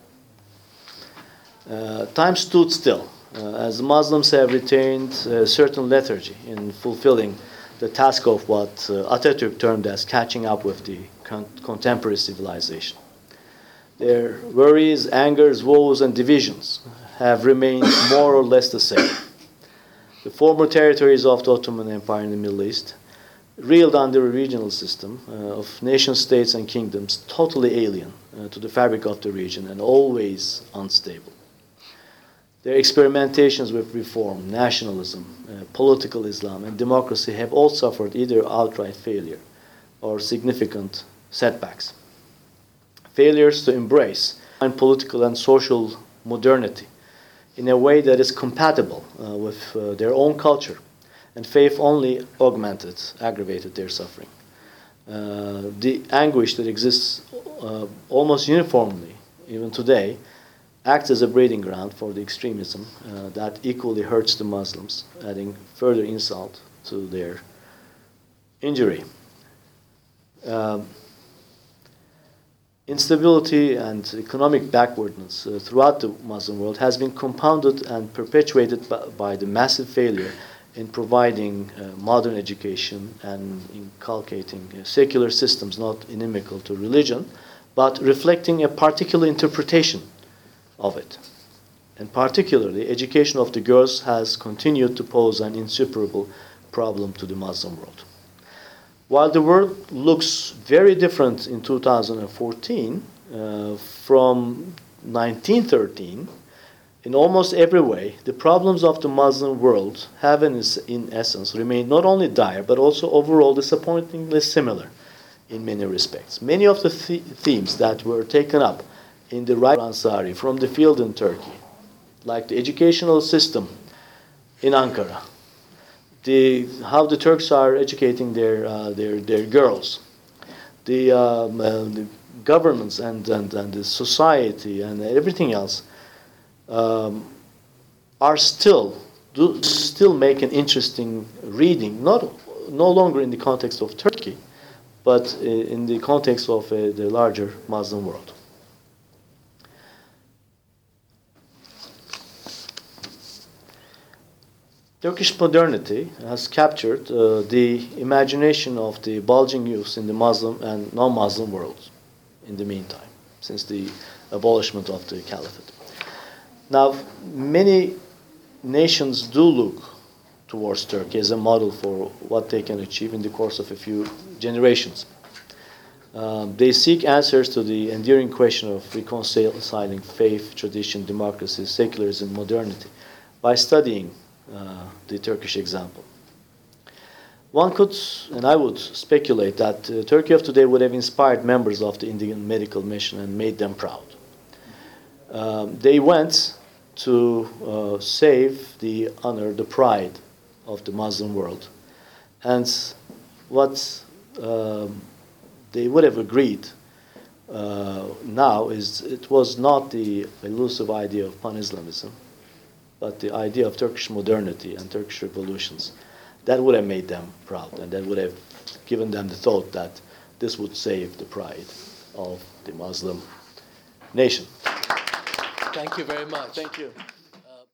Uh, time stood still, uh, as the Muslims have retained a certain lethargy in fulfilling the task of what uh, Atatürk termed as catching up with the con contemporary civilization. Their worries, angers, woes, and divisions have remained more or less the same. The former territories of the Ottoman Empire in the Middle East reeled under a regional system uh, of nation-states and kingdoms totally alien uh, to the fabric of the region and always unstable. Their experimentations with reform, nationalism, uh, political Islam, and democracy have all suffered either outright failure or significant setbacks. Failures to embrace political and social modernity in a way that is compatible uh, with uh, their own culture, and faith only augmented, aggravated their suffering. uh, the anguish that exists uh, almost uniformly, even today, acts as a breeding ground for the extremism uh, that equally hurts the Muslims, adding further insult to their injury. Um, instability and economic backwardness uh, throughout the Muslim world has been compounded and perpetuated by, by the massive failure in providing uh, modern education and inculcating uh, secular systems not inimical to religion, but reflecting a particular interpretation of it. And particularly, education of the girls has continued to pose an insuperable problem to the Muslim world. While the world looks very different in two thousand fourteen uh, from nineteen thirteen, in almost every way, the problems of the Muslim world have in, in essence remained not only dire, but also overall disappointingly similar in many respects. Many of the th- themes that were taken up in the Right Ansari from the field in Turkey, like the educational system in Ankara, the, how the Turks are educating their, uh, their, their girls, the, um, uh, the governments and, and, and the society and everything else, Um, are still do still make an interesting reading, not no longer in the context of Turkey, but in the context of uh, the larger Muslim world. Turkish modernity has captured uh, the imagination of the bulging youths in the Muslim and non-Muslim worlds in the meantime, since the abolishment of the caliphate. Now, many nations do look towards Turkey as a model for what they can achieve in the course of a few generations. Um, they seek answers to the enduring question of reconciling faith, tradition, democracy, secularism, modernity by studying uh, the Turkish example. One could, and I would speculate that uh, Turkey of today would have inspired members of the Indian medical mission and made them proud. Um, they went to uh, save the honor, the pride of the Muslim world. And what um, they would have agreed uh, now is it was not the elusive idea of pan-Islamism, but the idea of Turkish modernity and Turkish revolutions. That would have made them proud, and that would have given them the thought that this would save the pride of the Muslim nation. Thank you very much. Thank you.